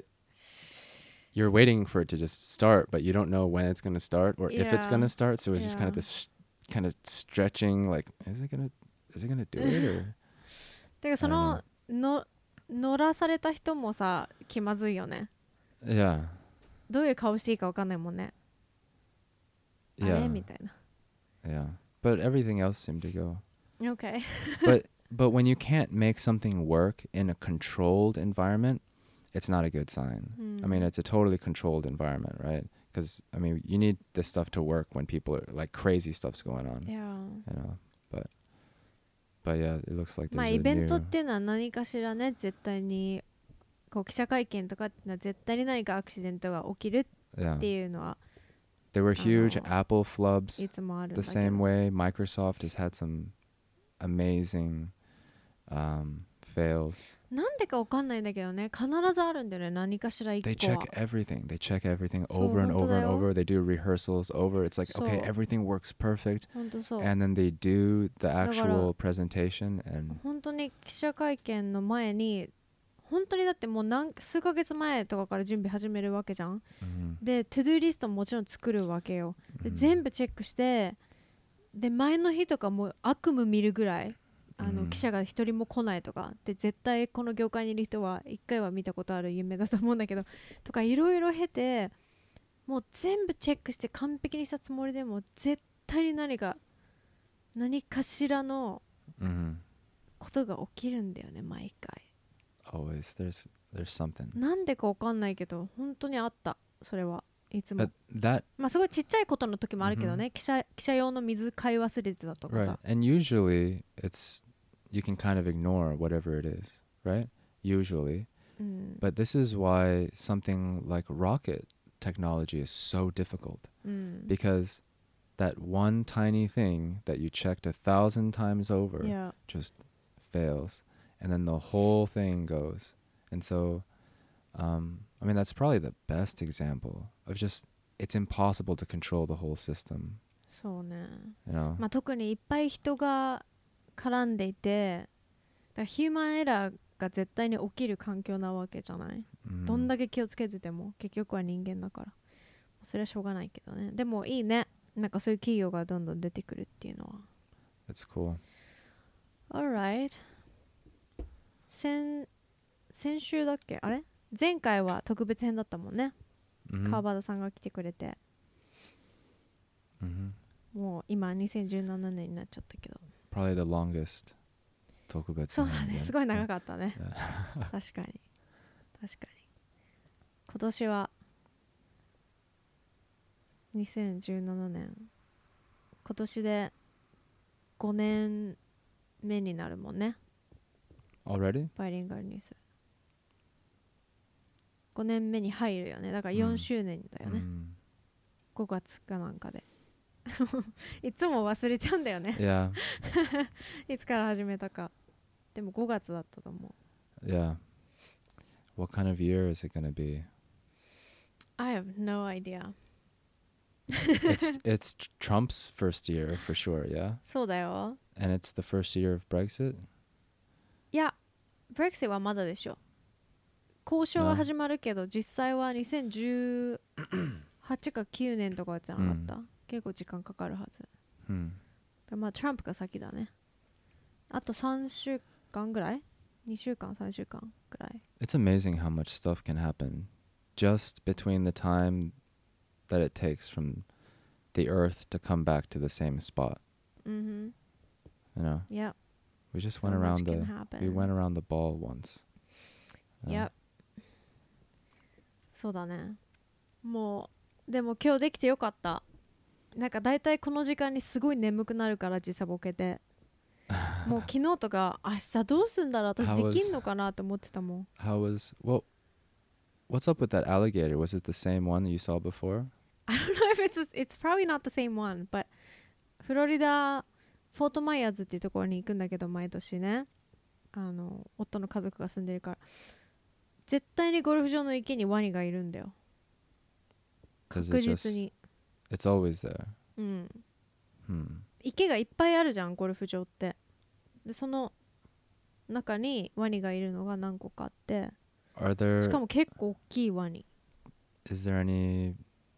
B: You're waiting for it to just start, but you don't know when it's gonna start or if it's
A: Yeah.
B: gonna start. So it's just kind of
A: Yeah.
B: this kind of stretching. Like, is it gonna is it gonna do it or?
A: てかそ
B: I don't
A: のの乗らされた人もさ気まずいよね
B: Yeah,
A: どういう顔していいか分かんないもんねあれ
B: yeah,
A: みたいな
B: yeah. But everything else seemed to go.
A: OK
B: But but when you can't make something work in a controlled environment, it's not a good sign. I mean, it's a totally controlled environment, right? Because I mean, you need this stuff to work when people are like crazy stuff's going on,
A: Yeah.
B: you know. But but yeah, it looks like
A: まあ
B: there's
A: イ
B: a
A: ベン
B: new.
A: トっていうのは何かしらね絶対にこう記者会見とかっていうのは絶対に何かアクシデントが起きる
B: Yeah,
A: っていうのは
B: there were huge
A: know.
B: Apple flubs
A: いつもあるんだ
B: the
A: けど
B: same way. Microsoft has had some amazing um, fails.
A: なんでか分かんないんだけどね必ずあるんだよね何かしら一
B: They
A: 個は
B: check everything. They check everything
A: そう
B: over and
A: 本当
B: over
A: だ
B: and
A: よ
B: over. They do rehearsals over. It's like,
A: そう
B: okay, everything works perfect.
A: 本当そう
B: And then they do the
A: から
B: actual presentation and
A: 本当に記者会見の前に本当にだってもう何数ヶ月前とかから準備始めるわけじゃん
B: mhm,
A: でトゥドゥーリストももちろん作るわけよで
B: mhm,
A: 全部チェックしてで前の日とかもう悪夢見るぐらいあの、
B: うん
A: 記者が一人も来ないとかで絶対この業界にいる人は一回は見たことある夢だと思うんだけどとかいろいろ経てもう全部チェックして完璧にしたつもりでも絶対に何か何かしらの
B: mhm.
A: ことが起きるんだよね毎回
B: Always there's there's something.
A: なんでかわかんないけど本当にあったそれはいつも
B: But that
A: まあすごいちっちゃいことの時もあるけどね、記者記者用の水買い忘れてたとか
B: right.
A: さ
B: And usually it's you can kind of ignore whatever it is, right? Usually.
A: うん、
B: But this is why something like rocket technology is so difficult
A: うん、
B: because that one tiny thing that you checked a thousand times over
A: いや
B: just fails and then the whole thing goes. And so um I mean that's probably the best example of just it's impossible to control the whole system,
A: そうね
B: you know.
A: まあ特にいっぱい人が絡んでいてだからヒューマンエラーが絶対に起きる環境なわけじゃない、
B: Mhm.
A: どんだけ気をつけてても結局は人間だからそれはしょうがないけどねでもいいねなんかそういう企業がどんどん出てくるっていうのは
B: It's cool.
A: Alright 先先週だっけあれ前回は特別編だったもんね、
B: Mhm.
A: 川端さんが来てくれて
B: Mhm.
A: もう今にせんじゅうななねんになっちゃったけど
B: Probably the longest 特別
A: そうだね
B: 編
A: すごい長かったね
B: Yeah.
A: 確かに確かに今年はにせんじゅうななねん今年でごねんめになるもんね
B: Already?
A: バイリンガルニュースごねんめに入るよねだからよんしゅうねんだよね、
B: Mm.
A: ごがつかなんかでいつも忘れちゃうんだよね
B: Yeah.
A: いつから始めたかでもごがつだったと思う
B: Yeah. What kind of year is it going to be?
A: I have no idea
B: It's it's Tr- Trump's first year for sure, yeah?
A: そうだよ
B: And it's the first year of Brexit?
A: いやブレクシットはまだでしょ交渉は始まるけど実際はにせんじゅうはちかきゅうねんとかじゃなかった、
B: うん
A: 結構時間かかるはず
B: Hmm.
A: まあトランプが先だねあとさんしゅうかんぐらいにしゅうかんさんしゅうかんくらい。
B: It's amazing how much stuff can happen just between the time that it takes from the earth to come back to the same spot.
A: Mm-hmm.
B: You know,
A: Yep.
B: we just
A: So
B: went
A: much
B: around
A: can
B: the
A: happen.
B: we went around the ball once.
A: Yep. そうだね。もうでも今日できてよかった。なんかだいたいこの時間にすごい眠くなるから時差ボケでもう昨日とか明日どうすんだろう私
B: How
A: で
B: was-
A: きんのかなって思ってたもん。
B: How was well? What's up with that alligator? Was it the same one that you saw before?
A: I don't know if it's it's probably not the same one, but フロリダフォートマイヤーズっていうところに行くんだけど毎年ね、あの夫の家族が住んでるから絶対にゴルフ場の池にワニがいるんだよ。
B: 'Cause
A: 確
B: it
A: 実
B: just
A: に、
B: it's always there.
A: うん、
B: Hmm.
A: 池がいっぱいあるじゃんゴルフ場って。でその中にワニがいるのが何個かあって、
B: Are
A: しか
B: there
A: も結構大きいワニ。
B: is there any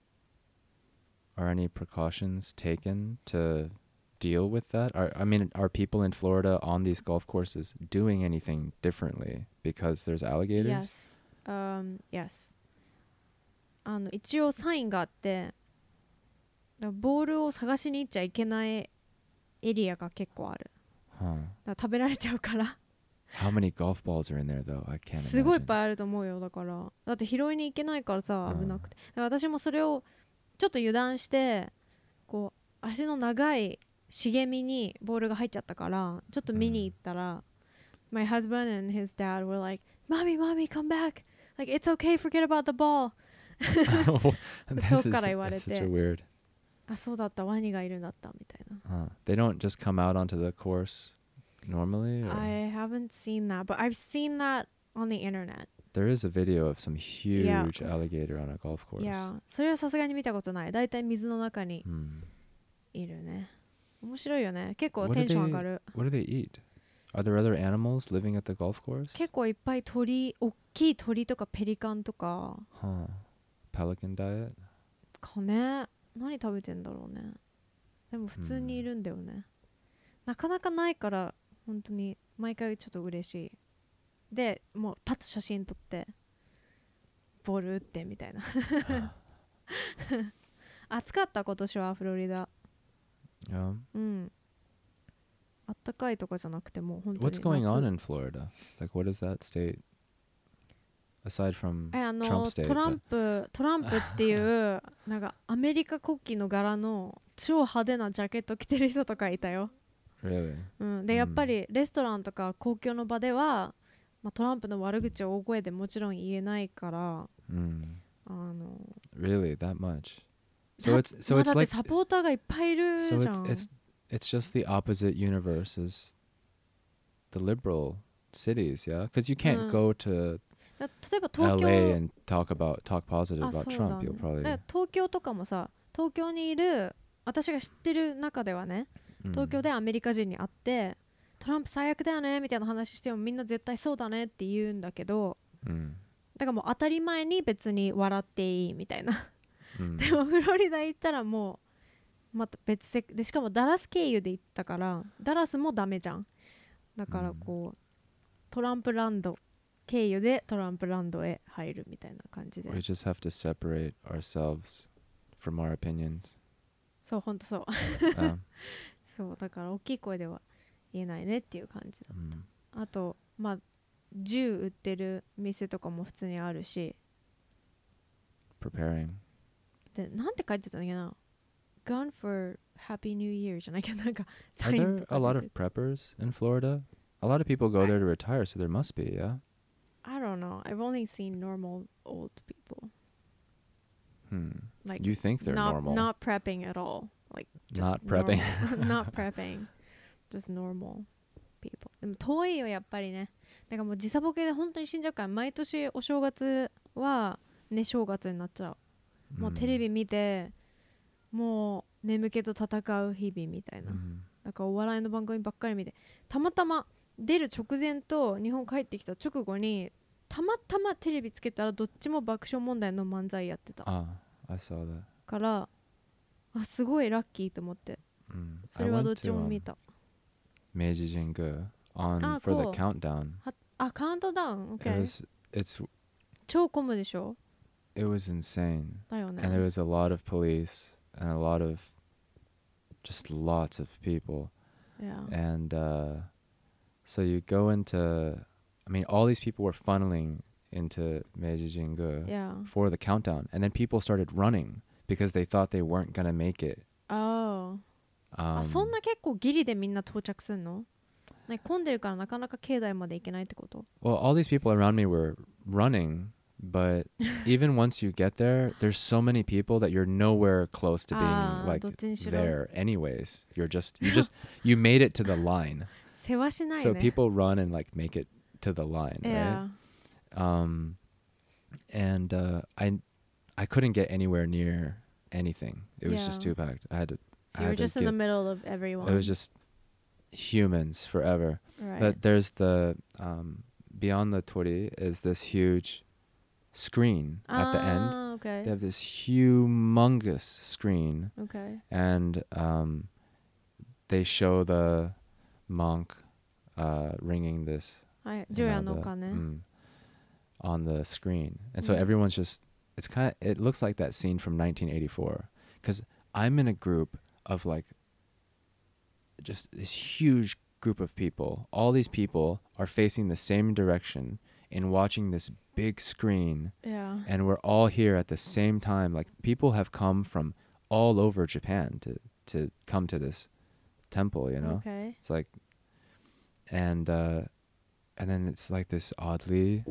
B: are any precautions taken to deal with that? Are I mean, are people in Florida on these golf courses doing anything differently because there's alligators?
A: Yes、um, yes。 あの一応サインがあって、だからボールを探しに行っちゃいけないエリアが結構ある。
B: Huh.
A: だから食べられちゃうから
B: How many golf balls are in there though? I can't
A: すごいいっ
B: imagine.
A: ぱいあると思うよ。だからだって拾いに行けないからさ
B: うん
A: 危なくて、だから私もそれをちょっと油断してこう足の長い茂みにボールが入っちゃったからちょっと見に行ったら、My husband and his dad were like Mommy, Mommy, come back, like it's okay, forget about the ball.
B: This
A: 遠
B: is
A: くから言わ
B: that's
A: れ
B: such a
A: て、
B: weird.
A: あ、そうだったワニがいるんだったみたいな。
B: Huh. They don't just come out onto the course normally? Or?
A: I haven't seen that, but I've seen that on the internet.
B: There is a video of some huge
A: Yeah.
B: alligator on a golf course.
A: いや、それはさすがに見たことない。だいたい水の中に
B: Hmm.
A: いるね。面白いよね。結構
B: What
A: テ
B: do
A: ンション
B: they-
A: 上がる。
B: What do they eat? Are there other animals living at the golf course?
A: 結構いっぱい鳥、大きい鳥とかペリカンとか
B: Huh. Pelican diet?
A: かね。何食べてんだろうね。でも普通にいるんだよね。なかなかないから本当に毎回ちょっと嬉しい。で、もうパッと写真撮ってボール打ってみたいな。暑かった今年はフロリダ。
B: Yeah.
A: うん。あったかいとかじゃなくてもう本当に
B: What's going
A: 夏
B: on in Florida? Like, what is that state? Aside from
A: えあ
B: Trump
A: の
B: state.
A: トランプトランプっていうなんかアメリカ国旗の柄の超派手なジャケット着てる人とかいたよ。
B: Really?
A: うん、でやっぱりレストランとか公共の場では、まあ、トランプの悪口を大声でもちろん言えないから、
B: Mm.
A: あの
B: Really? That much? So
A: だ
B: it's so
A: まあ
B: it's
A: だって
B: like
A: サポーターがいっぱいいるじ
B: so
A: ゃん。
B: it's it's it's just the opposite universe as the liberal cities, yeah? Because you can't
A: Mm.
B: go to
A: だ例えば東
B: L A
A: 京
B: and talk about talk positive
A: あ
B: about
A: そう
B: Trump.
A: だね
B: You'll probably
A: だから東京とかもさ東京にいる私が知ってる中ではね
B: Mm.
A: 東京でアメリカ人に会ってトランプ最悪だよねみたいな話してもみんな絶対そうだねって言うんだけど
B: Mm.
A: だからもう当たり前に別に笑っていいみたいな
B: Mm.
A: でもフロリダ行ったらもうまた別せでしかもダラス経由で行ったからダラスもダメじゃん。だからこう、トランプランド経由でトランプランドへ入るみたいな感じで
B: We just have to separate ourselves from our opinions.
A: そうほんとそう
B: Um,
A: そうだから大きい声では言えないねっていう感じだ。
B: mm.
A: あとまあ銃売ってる店とかも普通にあるし
B: Preparing.
A: でなんて書いてたんだっけな Gun for Happy New Year じゃなきゃなんか
B: Are
A: サイン
B: there
A: とか
B: a lot
A: 出
B: of
A: てて
B: preppers in Florida? A lot of people go
A: I-
B: there to retire, so there must be, yeah?
A: I don't know I've only seen normal old people
B: Hmm.
A: like
B: You think they're
A: not,
B: normal.
A: not prepping at all like just
B: Not prepping.
A: normal. Not prepping just normal people でも遠いよやっぱりね。だからもう時差ボケで本当に死んじゃうから毎年お正月はね正月になっちゃう。もう
B: Mm.
A: テレビ見てもう眠気と戦う日々みたいな。
B: Mm.
A: だからお笑いの番組ばっかり見てたまたま出る直前と日本帰ってきた直後にたまたまテレビつけたらどっちも爆笑問題の漫才やってた
B: Ah, I saw that.
A: からあすごいラッキーと思って
B: Mm.
A: そ
B: I
A: れは
B: went
A: どっち
B: to
A: も
B: um,
A: 見た。
B: Meiji Jingu on
A: Ah,
B: for the
A: cool.
B: countdown.
A: あ、カウントダウン
B: It
A: ?OK。
B: was it's
A: 超混むでしょ
B: it was insane.
A: だよね。
B: And there was a lot of police and a lot of just lots of people.
A: Yeah.
B: And uh, so you go into, I mean, all these people were funneling into Meiji Jingu
A: Yeah.
B: for the countdown. And then people started running because they thought they weren't going to make it.
A: Oh. あ、
B: Um,
A: そんな結構ギリでみんな到着すんの？なんか混んでるからなかなか境内まで行けないってこと？
B: well, all these people around me were running, but even once you get there, there's so many people that you're nowhere close to being
A: あー、
B: like
A: どっちにしろ
B: there anyways. You're just, you just, you made it to the line.
A: 世話しない
B: So
A: ね。
B: people run and like make it to the line,
A: Yeah.
B: right? Um, and uh, I, I couldn't get anywhere near anything. It was just
A: Yeah.
B: too packed. I had to.
A: So
B: I
A: you're
B: had to
A: just in the
B: get-
A: middle of everyone.
B: It was just humans forever.
A: Right.
B: But there's the um, beyond the tori is this huge screen at the end.
A: Ah, okay.
B: They have this humongous screen,
A: Okay.
B: and um, they show the monk uh, ringing this
A: はい。
B: you
A: 除
B: know,
A: 夜の
B: the-
A: 鐘。
B: mm, on the screen, and so
A: Mm.
B: everyone's just. It's kind of. It looks like that scene from nineteen eighty-four, because I'm in a group of like. Just this huge group of people. All these people are facing the same direction and watching this big screen,
A: Yeah.
B: and we're all here at the same time. Like people have come from all over Japan to to come to this temple, you know.
A: Okay.
B: It's like, and uh, and then it's like this oddly,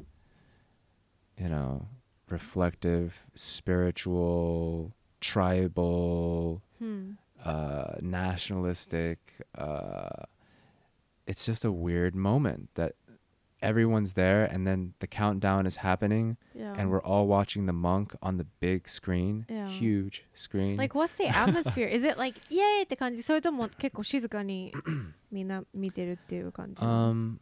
B: you know, reflective, spiritual, tribal,
A: Hmm.
B: uh, nationalistic. Uh, it's just a weird moment that everyone's there, and then the countdown is happening,
A: Yeah.
B: and we're all watching the monk on the big screen,
A: Yeah.
B: huge screen.
A: Like, what's the atmosphere? Is it like, イエーイって感じ？それとも結構静かにみんな見てるっていう感じ？
B: um,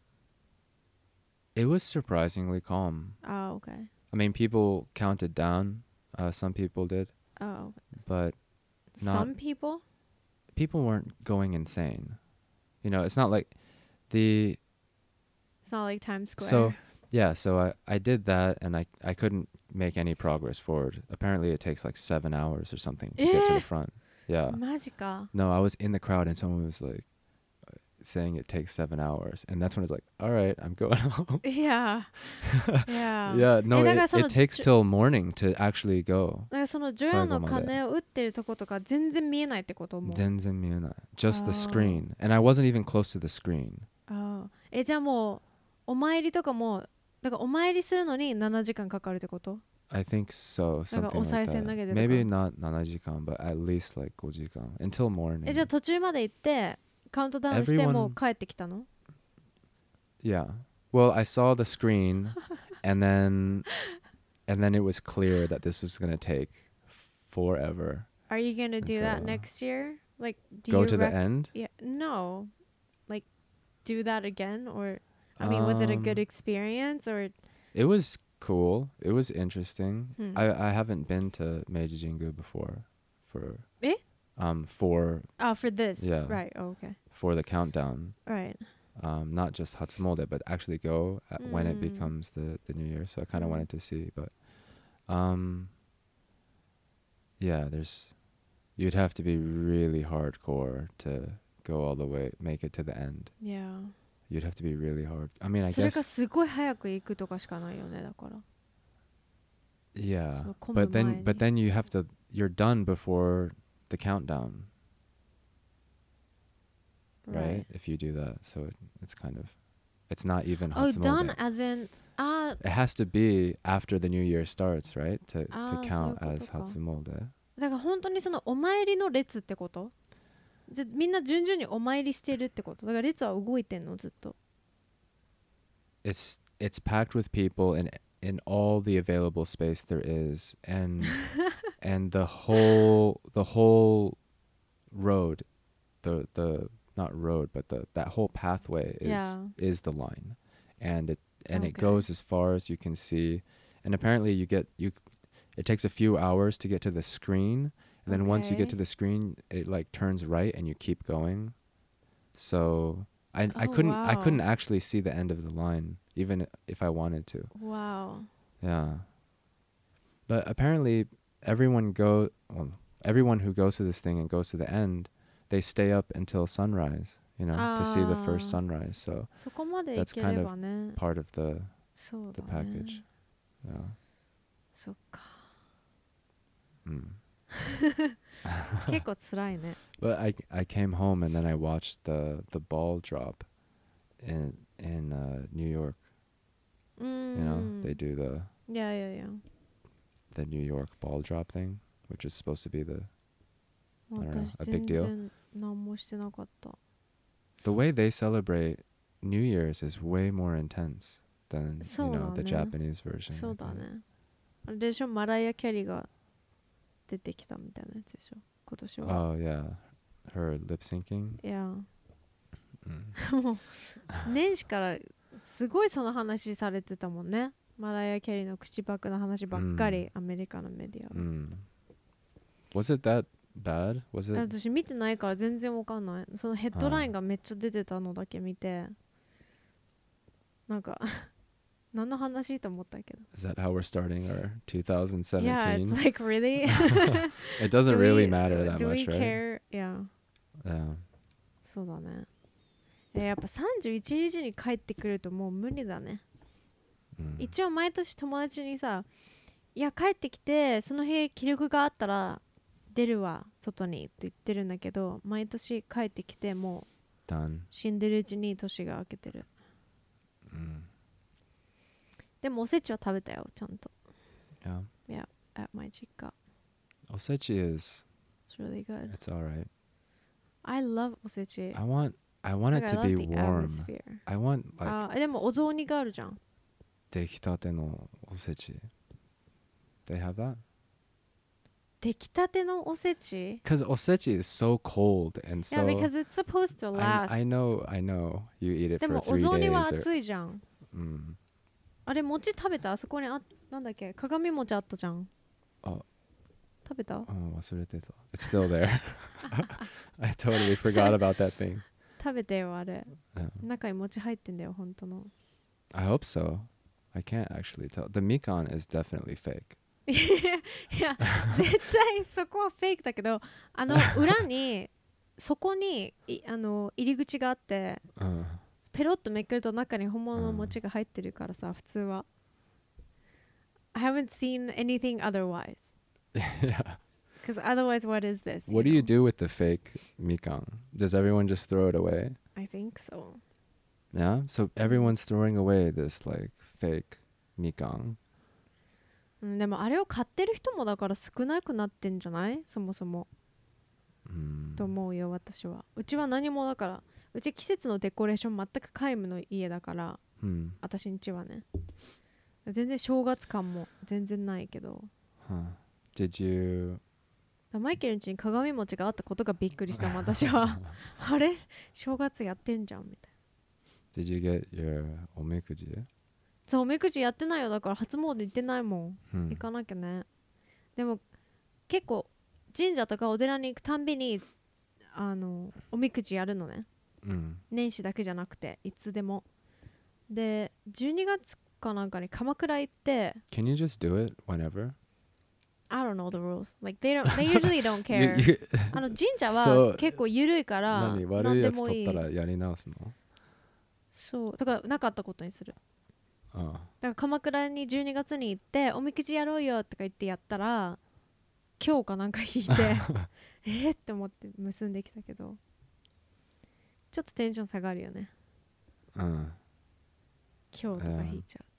B: it was surprisingly calm.
A: ああ、okay.
B: I mean, people counted down. Uh, some people did,
A: ああ、
B: but
A: some people?
B: people weren't going insane. You know, it's not like the
A: It's not like Times Square.
B: So yeah, so I, I did that, and I, I couldn't make any progress forward. Apparently it takes like seven hours or something to get to
A: Eh?
B: the front. Yeah.
A: マジか。
B: No, I was in the crowd, and someone was like saying it takes seven hours, and that's when it's like, all right, I'm going home.
A: Yeah. Yeah.
B: Yeah, no,
A: え、だから
B: it,
A: その
B: it takes till morning to actually go.
A: だからその除夜の鐘を打ってるとことか全然見えないってことも。
B: 全然見えない. Just the
A: Oh.
B: screen. And I wasn't even close to the screen.
A: ああ。え、じゃあもうお参りとかもだからお参りするのにななじかんかかるってこと？
B: I think so,
A: なんか
B: something
A: お賽
B: like
A: 銭
B: that.
A: 投げてとか。
B: Maybe not ななじかん, but at least like ごじかん until morning.
A: え、じゃあ途中まで行ってカウントダウンして
B: Everyone-
A: もう帰ってきたの？
B: Yeah. Well, I saw the screen, and then, and then it was clear that this was gonna take forever.
A: Are you gonna do
B: So-
A: that next year? Like, do
B: Go
A: you
B: to the
A: rec-
B: end.
A: Yeah, no. Like, do that again, or I mean, was it a good
B: Um,
A: experience, or
B: It was cool. It was interesting.
A: Hmm.
B: I I haven't been to Meiji Jingu before, for
A: Eh?
B: um for
A: oh, for this?
B: Yeah.
A: Right. Oh, okay.
B: for the countdown.
A: Right.
B: Um, not just Hatsumode, but actually go at when it
A: Mm.
B: becomes the the new year. So I kind of
A: Mm.
B: wanted to see, but um, yeah, there's you'd have to be really hardcore to go all the way, make it to the end.
A: Yeah.
B: You'd have to be really hard. I mean, I
A: それか
B: guess
A: すごい早く行くとかしかないよね、だから。
B: yeah,
A: その混む
B: but
A: 前
B: then
A: に。
B: but then you have to you're done before the countdown, right? If you do that, so it, it's kind of it's not even
A: Oh,
B: Hatsumode.
A: done as in あ
B: It has to be after the new year starts, right? To
A: Ah,
B: to count
A: そういうことか。
B: as Hatsumode.
A: だから本当にそのお参りの列ってこと？じゃあみんな順々にお参りしてるってこと？だから列は動いてんのずっと。
B: It's it's packed with people in in all the available space there is, and and the whole the whole road, the the not road, but the that whole pathway is
A: Yeah.
B: is the line, and it and it
A: Okay.
B: goes as far as you can see, and apparently you get you. It takes a few hours to get to the screen, and then once you get
A: Okay.
B: to the screen, it like turns right and you keep going. So I I
A: Oh,
B: couldn't I
A: wow.
B: couldn't actually see the end of the line even if I wanted to.
A: Wow.
B: Yeah. But apparently everyone go well, everyone who goes to this thing and goes to the end, they stay up until sunrise, you know, to see the first
A: ああ、
B: sunrise. So
A: そこまで行
B: that's
A: け
B: kind
A: れ
B: of
A: ばね。
B: part of the
A: そう
B: the
A: だね。
B: package. Yeah.
A: そっか。
B: Mm.
A: 結構辛いね。
B: But I I came home and then I watched the the ball drop in in uh, New York.
A: うー
B: You know,
A: ん。
B: they do the
A: いやいやいや。
B: the New York ball drop thing, which is supposed to be the I don't know,
A: 私
B: a big
A: 全
B: deal.
A: 然何もしてなかった。
B: The way they celebrate New Year's is way more intense than, you
A: そう
B: know,
A: だ
B: the
A: ね。
B: Japanese version.
A: そ
B: I
A: うだ
B: think.
A: ね。あれでしょ、マライア・キャリーが出てきたみたいなやつでしょ、今年は。
B: Oh yeah, her lip syncing.
A: いや、
B: Mm.
A: もう年始からすごいその話されてたもんね。マライア・キャリーの口パクの話ばっかり、アメリカのメディアは。
B: Mm. Was it that bad? Was it?
A: 私見てないから全然わかんない。そのヘッドラインがめっちゃ出てたのだけ見て、なんか何の話と思ったけど。
B: Is that how we're starting our twenty seventeen?
A: Yeah, it's like really.
B: It doesn't
A: Do
B: really
A: we-
B: matter that
A: Do we
B: much, right?
A: care? Yeah.
B: Yeah.
A: そうだね。えやっぱさんじゅういちにちに帰ってくるともう無理だね。
B: Mm.
A: 一応毎年友達にさ、いや帰ってきてその日気力があったら出るわ外にって言ってるんだけど、毎年帰ってきてもう
B: Done.
A: 死んでるうちに年が明けてる。
B: Mm.
A: でもおせちは食べたよちゃんと。
B: Yeah.
A: At my 実家。
B: Osechi is.
A: It's really good.
B: It's all right.
A: I love おせち。
B: I want. I want it
A: Like,
B: to
A: I
B: be
A: love the
B: warm.
A: atmosphere.
B: I want like
A: あーでもお雑煮があるじゃん。
B: 出来たての osechi. They have that?
A: 出来たてのおせち
B: Because osechi is so cold and
A: Yeah,
B: so.
A: because it's supposed to last.
B: I, I know, I know. You eat it
A: で
B: for
A: もお
B: three
A: 雑煮は
B: days. Or,
A: 熱いじゃん。
B: mm.
A: あれ餅食べた？あそこにあなんだっけ鏡餅あったじゃん。
B: あ
A: 食べた？
B: Oh, 忘れてた. It's still there. I totally forgot about that thing.
A: 食べてよあれ。
B: Yeah.
A: 中に餅入ってんだよ本当の。
B: I hope so. I can't actually tell. The mikan is definitely fake.
A: いや絶対そこはフェイクだけど、あの裏にそこにいあの入り口があって、
B: Uh,
A: ペロッとめくると中に本物の餅が入ってるからさ、普通は。I haven't seen anything otherwise.
B: yeah.
A: Because otherwise, what is this?
B: What do you do with the fake mikan? Does everyone just throw it away?
A: I think so.
B: Yeah. So everyone's throwing away this like fake mikan.
A: うんでもあれを買ってる人もだから少なくなってんじゃないそもそも。
B: Mm.
A: と思うよ私は。うちは何もだから、うち季節のデコレーション全く皆無の家だから、
B: Hmm.
A: 私んちはね。全然正月感も全然ないけど。
B: Huh. Did you?
A: マイケルんちに鏡餅があったことがびっくりしたもん私は。あれ正月やってんじゃんみたいな。
B: Did you get your omikuji?
A: そう、おみくじやってないよ。だから初詣行ってないもん。
B: Hmm.
A: 行かなきゃね。でも結構神社とかお寺に行くたんびにあのおみくじやるのね。
B: Mm.
A: 年始だけじゃなくていつでも。でじゅうにがつかなんかに鎌倉行って
B: Can you just do it whenever?
A: I don't know the rules. Like they don't, they usually don't care.
B: You- you-
A: あの神社
B: そう
A: は結構緩いから
B: 何悪
A: 何
B: いやつ
A: でもいい。
B: 取ったらやり直すの？
A: そうだからなかったことにする。
B: ああ。
A: だから鎌倉にじゅうにがつに行っておみくじやろうよとか言ってやったら今日かなんか引いてえーって思って結んできたけどちょっとテンション下がるよね。
B: うん。
A: 今日とか引いちゃうと。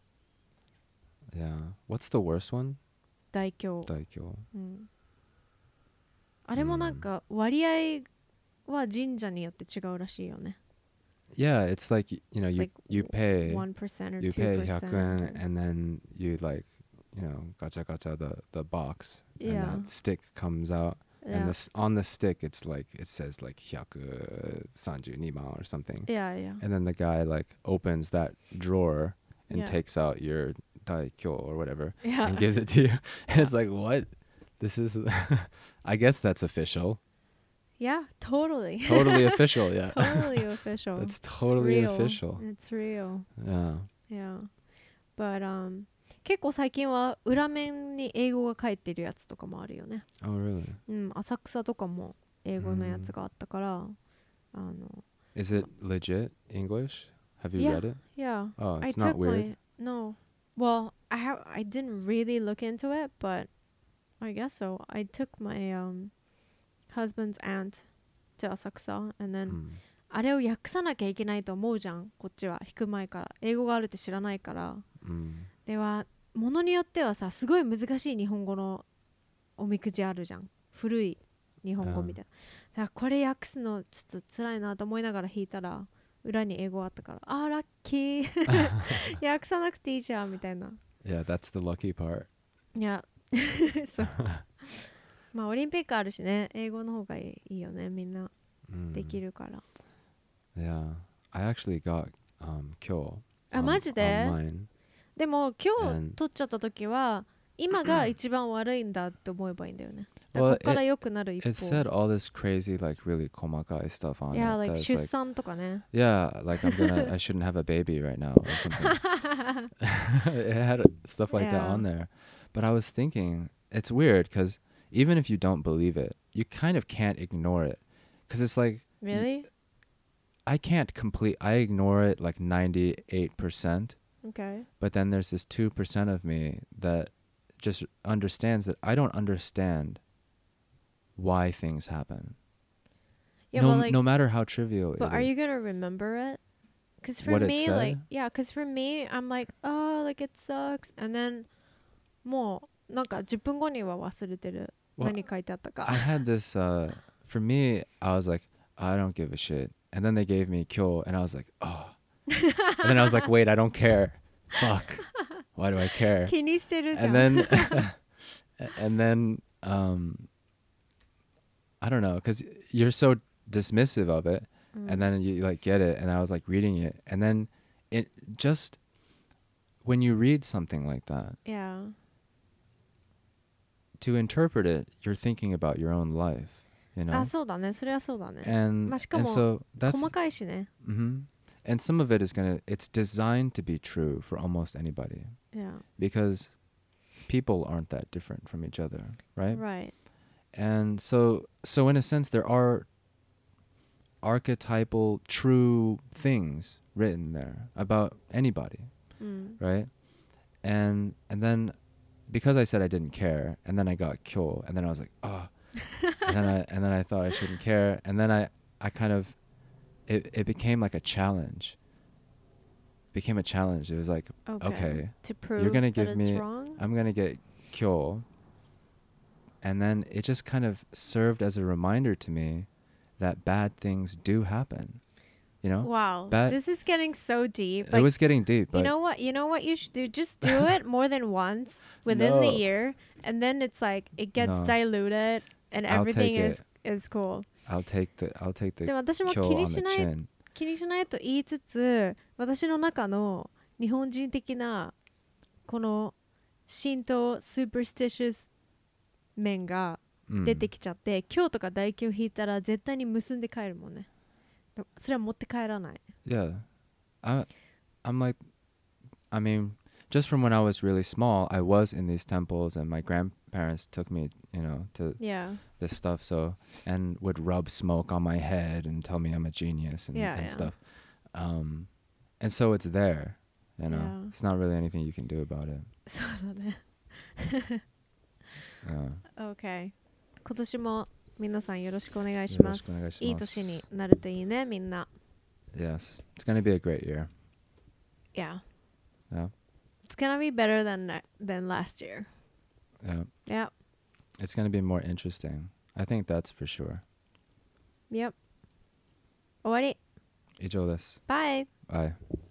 B: Yeah. What's the worst one?
A: 大凶。
B: 大凶。
A: うん、あれもなんか割合は神社によって違うらしいよね。
B: Yeah, it's like y- you know you
A: Like
B: you pay
A: one percent or
B: you
A: two
B: pay
A: percent.
B: ひゃくえん and then you like you know gacha gacha the the box
A: Yeah.
B: and that stick comes out
A: Yeah.
B: and this on the stick it's like it says likeひゃくさんじゅうにまん or something.
A: Yeah, yeah.
B: And then the guy like opens that drawer and
A: Yeah.
B: takes out your daikyo or whatever
A: Yeah.
B: and gives it to you. And it's like, what? This is I guess that's official.
A: Yeah, totally.
B: Totally official, yeah.
A: Totally official.
B: That's totally
A: It's real.
B: official.
A: It's real.
B: Yeah.
A: Yeah. But um 結構最近は裏面に英語が書いてるやつとかもあるよね。
B: Oh, really?
A: うん、浅草とかも英語のやつがあったから、あの
B: Is it legit English? Have you
A: Yeah.
B: read it?
A: Yeah.
B: Oh,
A: I
B: it's not
A: took
B: weird.
A: my no. Well, I have I didn't really look into it, but I guess so. I took my um husband's aunt to Asakusa and then、
B: Hmm.
A: あれを訳さなきゃいけないと思うじゃん、こっちは。弾く前から英語があるって知らないから、
B: Mm.
A: ではものによってはさ、すごい難しい日本語のおみくじあるじゃん、古い日本語みたいな。だからこれ訳すのちょっと辛いなと思いながら弾いたら、裏に英語あったから、あーラッキー訳さなくていいじゃんみたいな。
B: Yeah, that's the lucky part.
A: いやそうまあオリンピックあるしね、英語の方がいいよね、みんな
B: Mm.
A: できるから。
B: Yeah. I actually got um kyo
A: あ、
B: on,
A: マジで
B: online.
A: でも今
B: And-
A: 日取っちゃった時は今が一番悪いんだって思えばいいんだよね。だから
B: Well,
A: ここから良くなる一
B: It
A: 方。
B: said all this crazy, like really komakai stuff on
A: Yeah,
B: it.
A: like
B: that's
A: 出産とかね。
B: yeah, like I'm gonna, I shouldn't have a baby right now or something. It had stuff like that
A: Yeah.
B: on there. But I was thinking, it's weird because even if you don't believe it, you kind of can't ignore it. Because it's like,
A: Really?
B: I can't complete, I ignore it like ninety-eight percent.
A: Okay.
B: But then there's this two percent of me that just understands that I don't understand why things happen.
A: Yeah,
B: no,
A: but like,
B: no matter how trivial it
A: but are
B: is.
A: you gonna remember it? Because for
B: What it
A: me,
B: said?
A: like, yeah, because for me, I'm like, oh, like it sucks, and then もうなんかじゅっぷんごには忘れてる。
B: Well,
A: 何書いてあったか。
B: I had this, uh, for me, I was like, I don't give a shit. And then they gave me kyo, and I was like, oh. And then I was like, wait, I don't care. Fuck. Why do I care?
A: 気にしてるじゃん。
B: And then, and then, um, I don't know, because you're so dismissive of it,
A: うん
B: and then you like get it, and I was like reading it, and then it just, when you read something like that,
A: Yeah.
B: to interpret it, you're thinking about your own life, you know?
A: あ、そうだね。それはそうだね。
B: And,
A: まあしか
B: and
A: も
B: so that's,
A: 細かいしね。
B: hmm and some of it is gonna, it's designed to be true for almost anybody,
A: Yeah.
B: because people aren't that different from each other, right?
A: Right.
B: And so, so in a sense, there are archetypal true things written there about anybody,
A: うん。
B: right? And and then because I said I didn't care, and then I got kyo, and then I was like, oh, and then I and then I thought I shouldn't care, and then I I kind of it it became like a challenge. Became a challenge. It was like,
A: Okay.
B: okay,
A: To prove
B: gonna
A: that
B: give
A: it's
B: me-
A: wrong?
B: I'm gonna get kyo, and then it just kind of served as a reminder to me that bad things do happen. You know,
A: Wow.
B: Bad-
A: This is getting so deep.
B: it
A: Like,
B: was getting deep, but
A: you know what? You know what you should do? Just do it more than once within the
B: No.
A: year, and then it's like it gets
B: No.
A: diluted, and
B: I'll
A: everything
B: take
A: is is cool.
B: I'll take the I'll take
A: で
B: the
A: も私も
B: kyo
A: 気
B: on
A: に
B: the
A: しない
B: chin.
A: 気にしないと言いつつ、私の中の日本人的なこの神道スーパースティシャス面が
B: Mm.
A: 出てきちゃって、今日とか大凶引いたら絶対に結んで帰るもんね。でもそれは持って帰らない。
B: Yeah, I I'm like, I mean, just from when I was really small, I was in these temples, and my grandparents took me, you know, to
A: Yeah.
B: this stuff. So and would rub smoke on my head and tell me I'm a genius and,
A: Yeah,
B: and
A: yeah.
B: stuff. Um, and so it's there, you know.
A: Yeah.
B: It's not really anything you can do about it.
A: そうだね。
B: Yeah.
A: OK。今年も皆さんよろしくお願いします。
B: よろしくお願いします。
A: いい年になるといいね、みんな。
B: Yes, it's gonna be a great year.
A: Yeah.
B: Yeah.
A: It's gonna be better than than last year.
B: Yeah,
A: Yeah.
B: it's gonna be more interesting. I think that's for sure.
A: Yep. 終わり。
B: 以上です。
A: バイ。
B: Bye.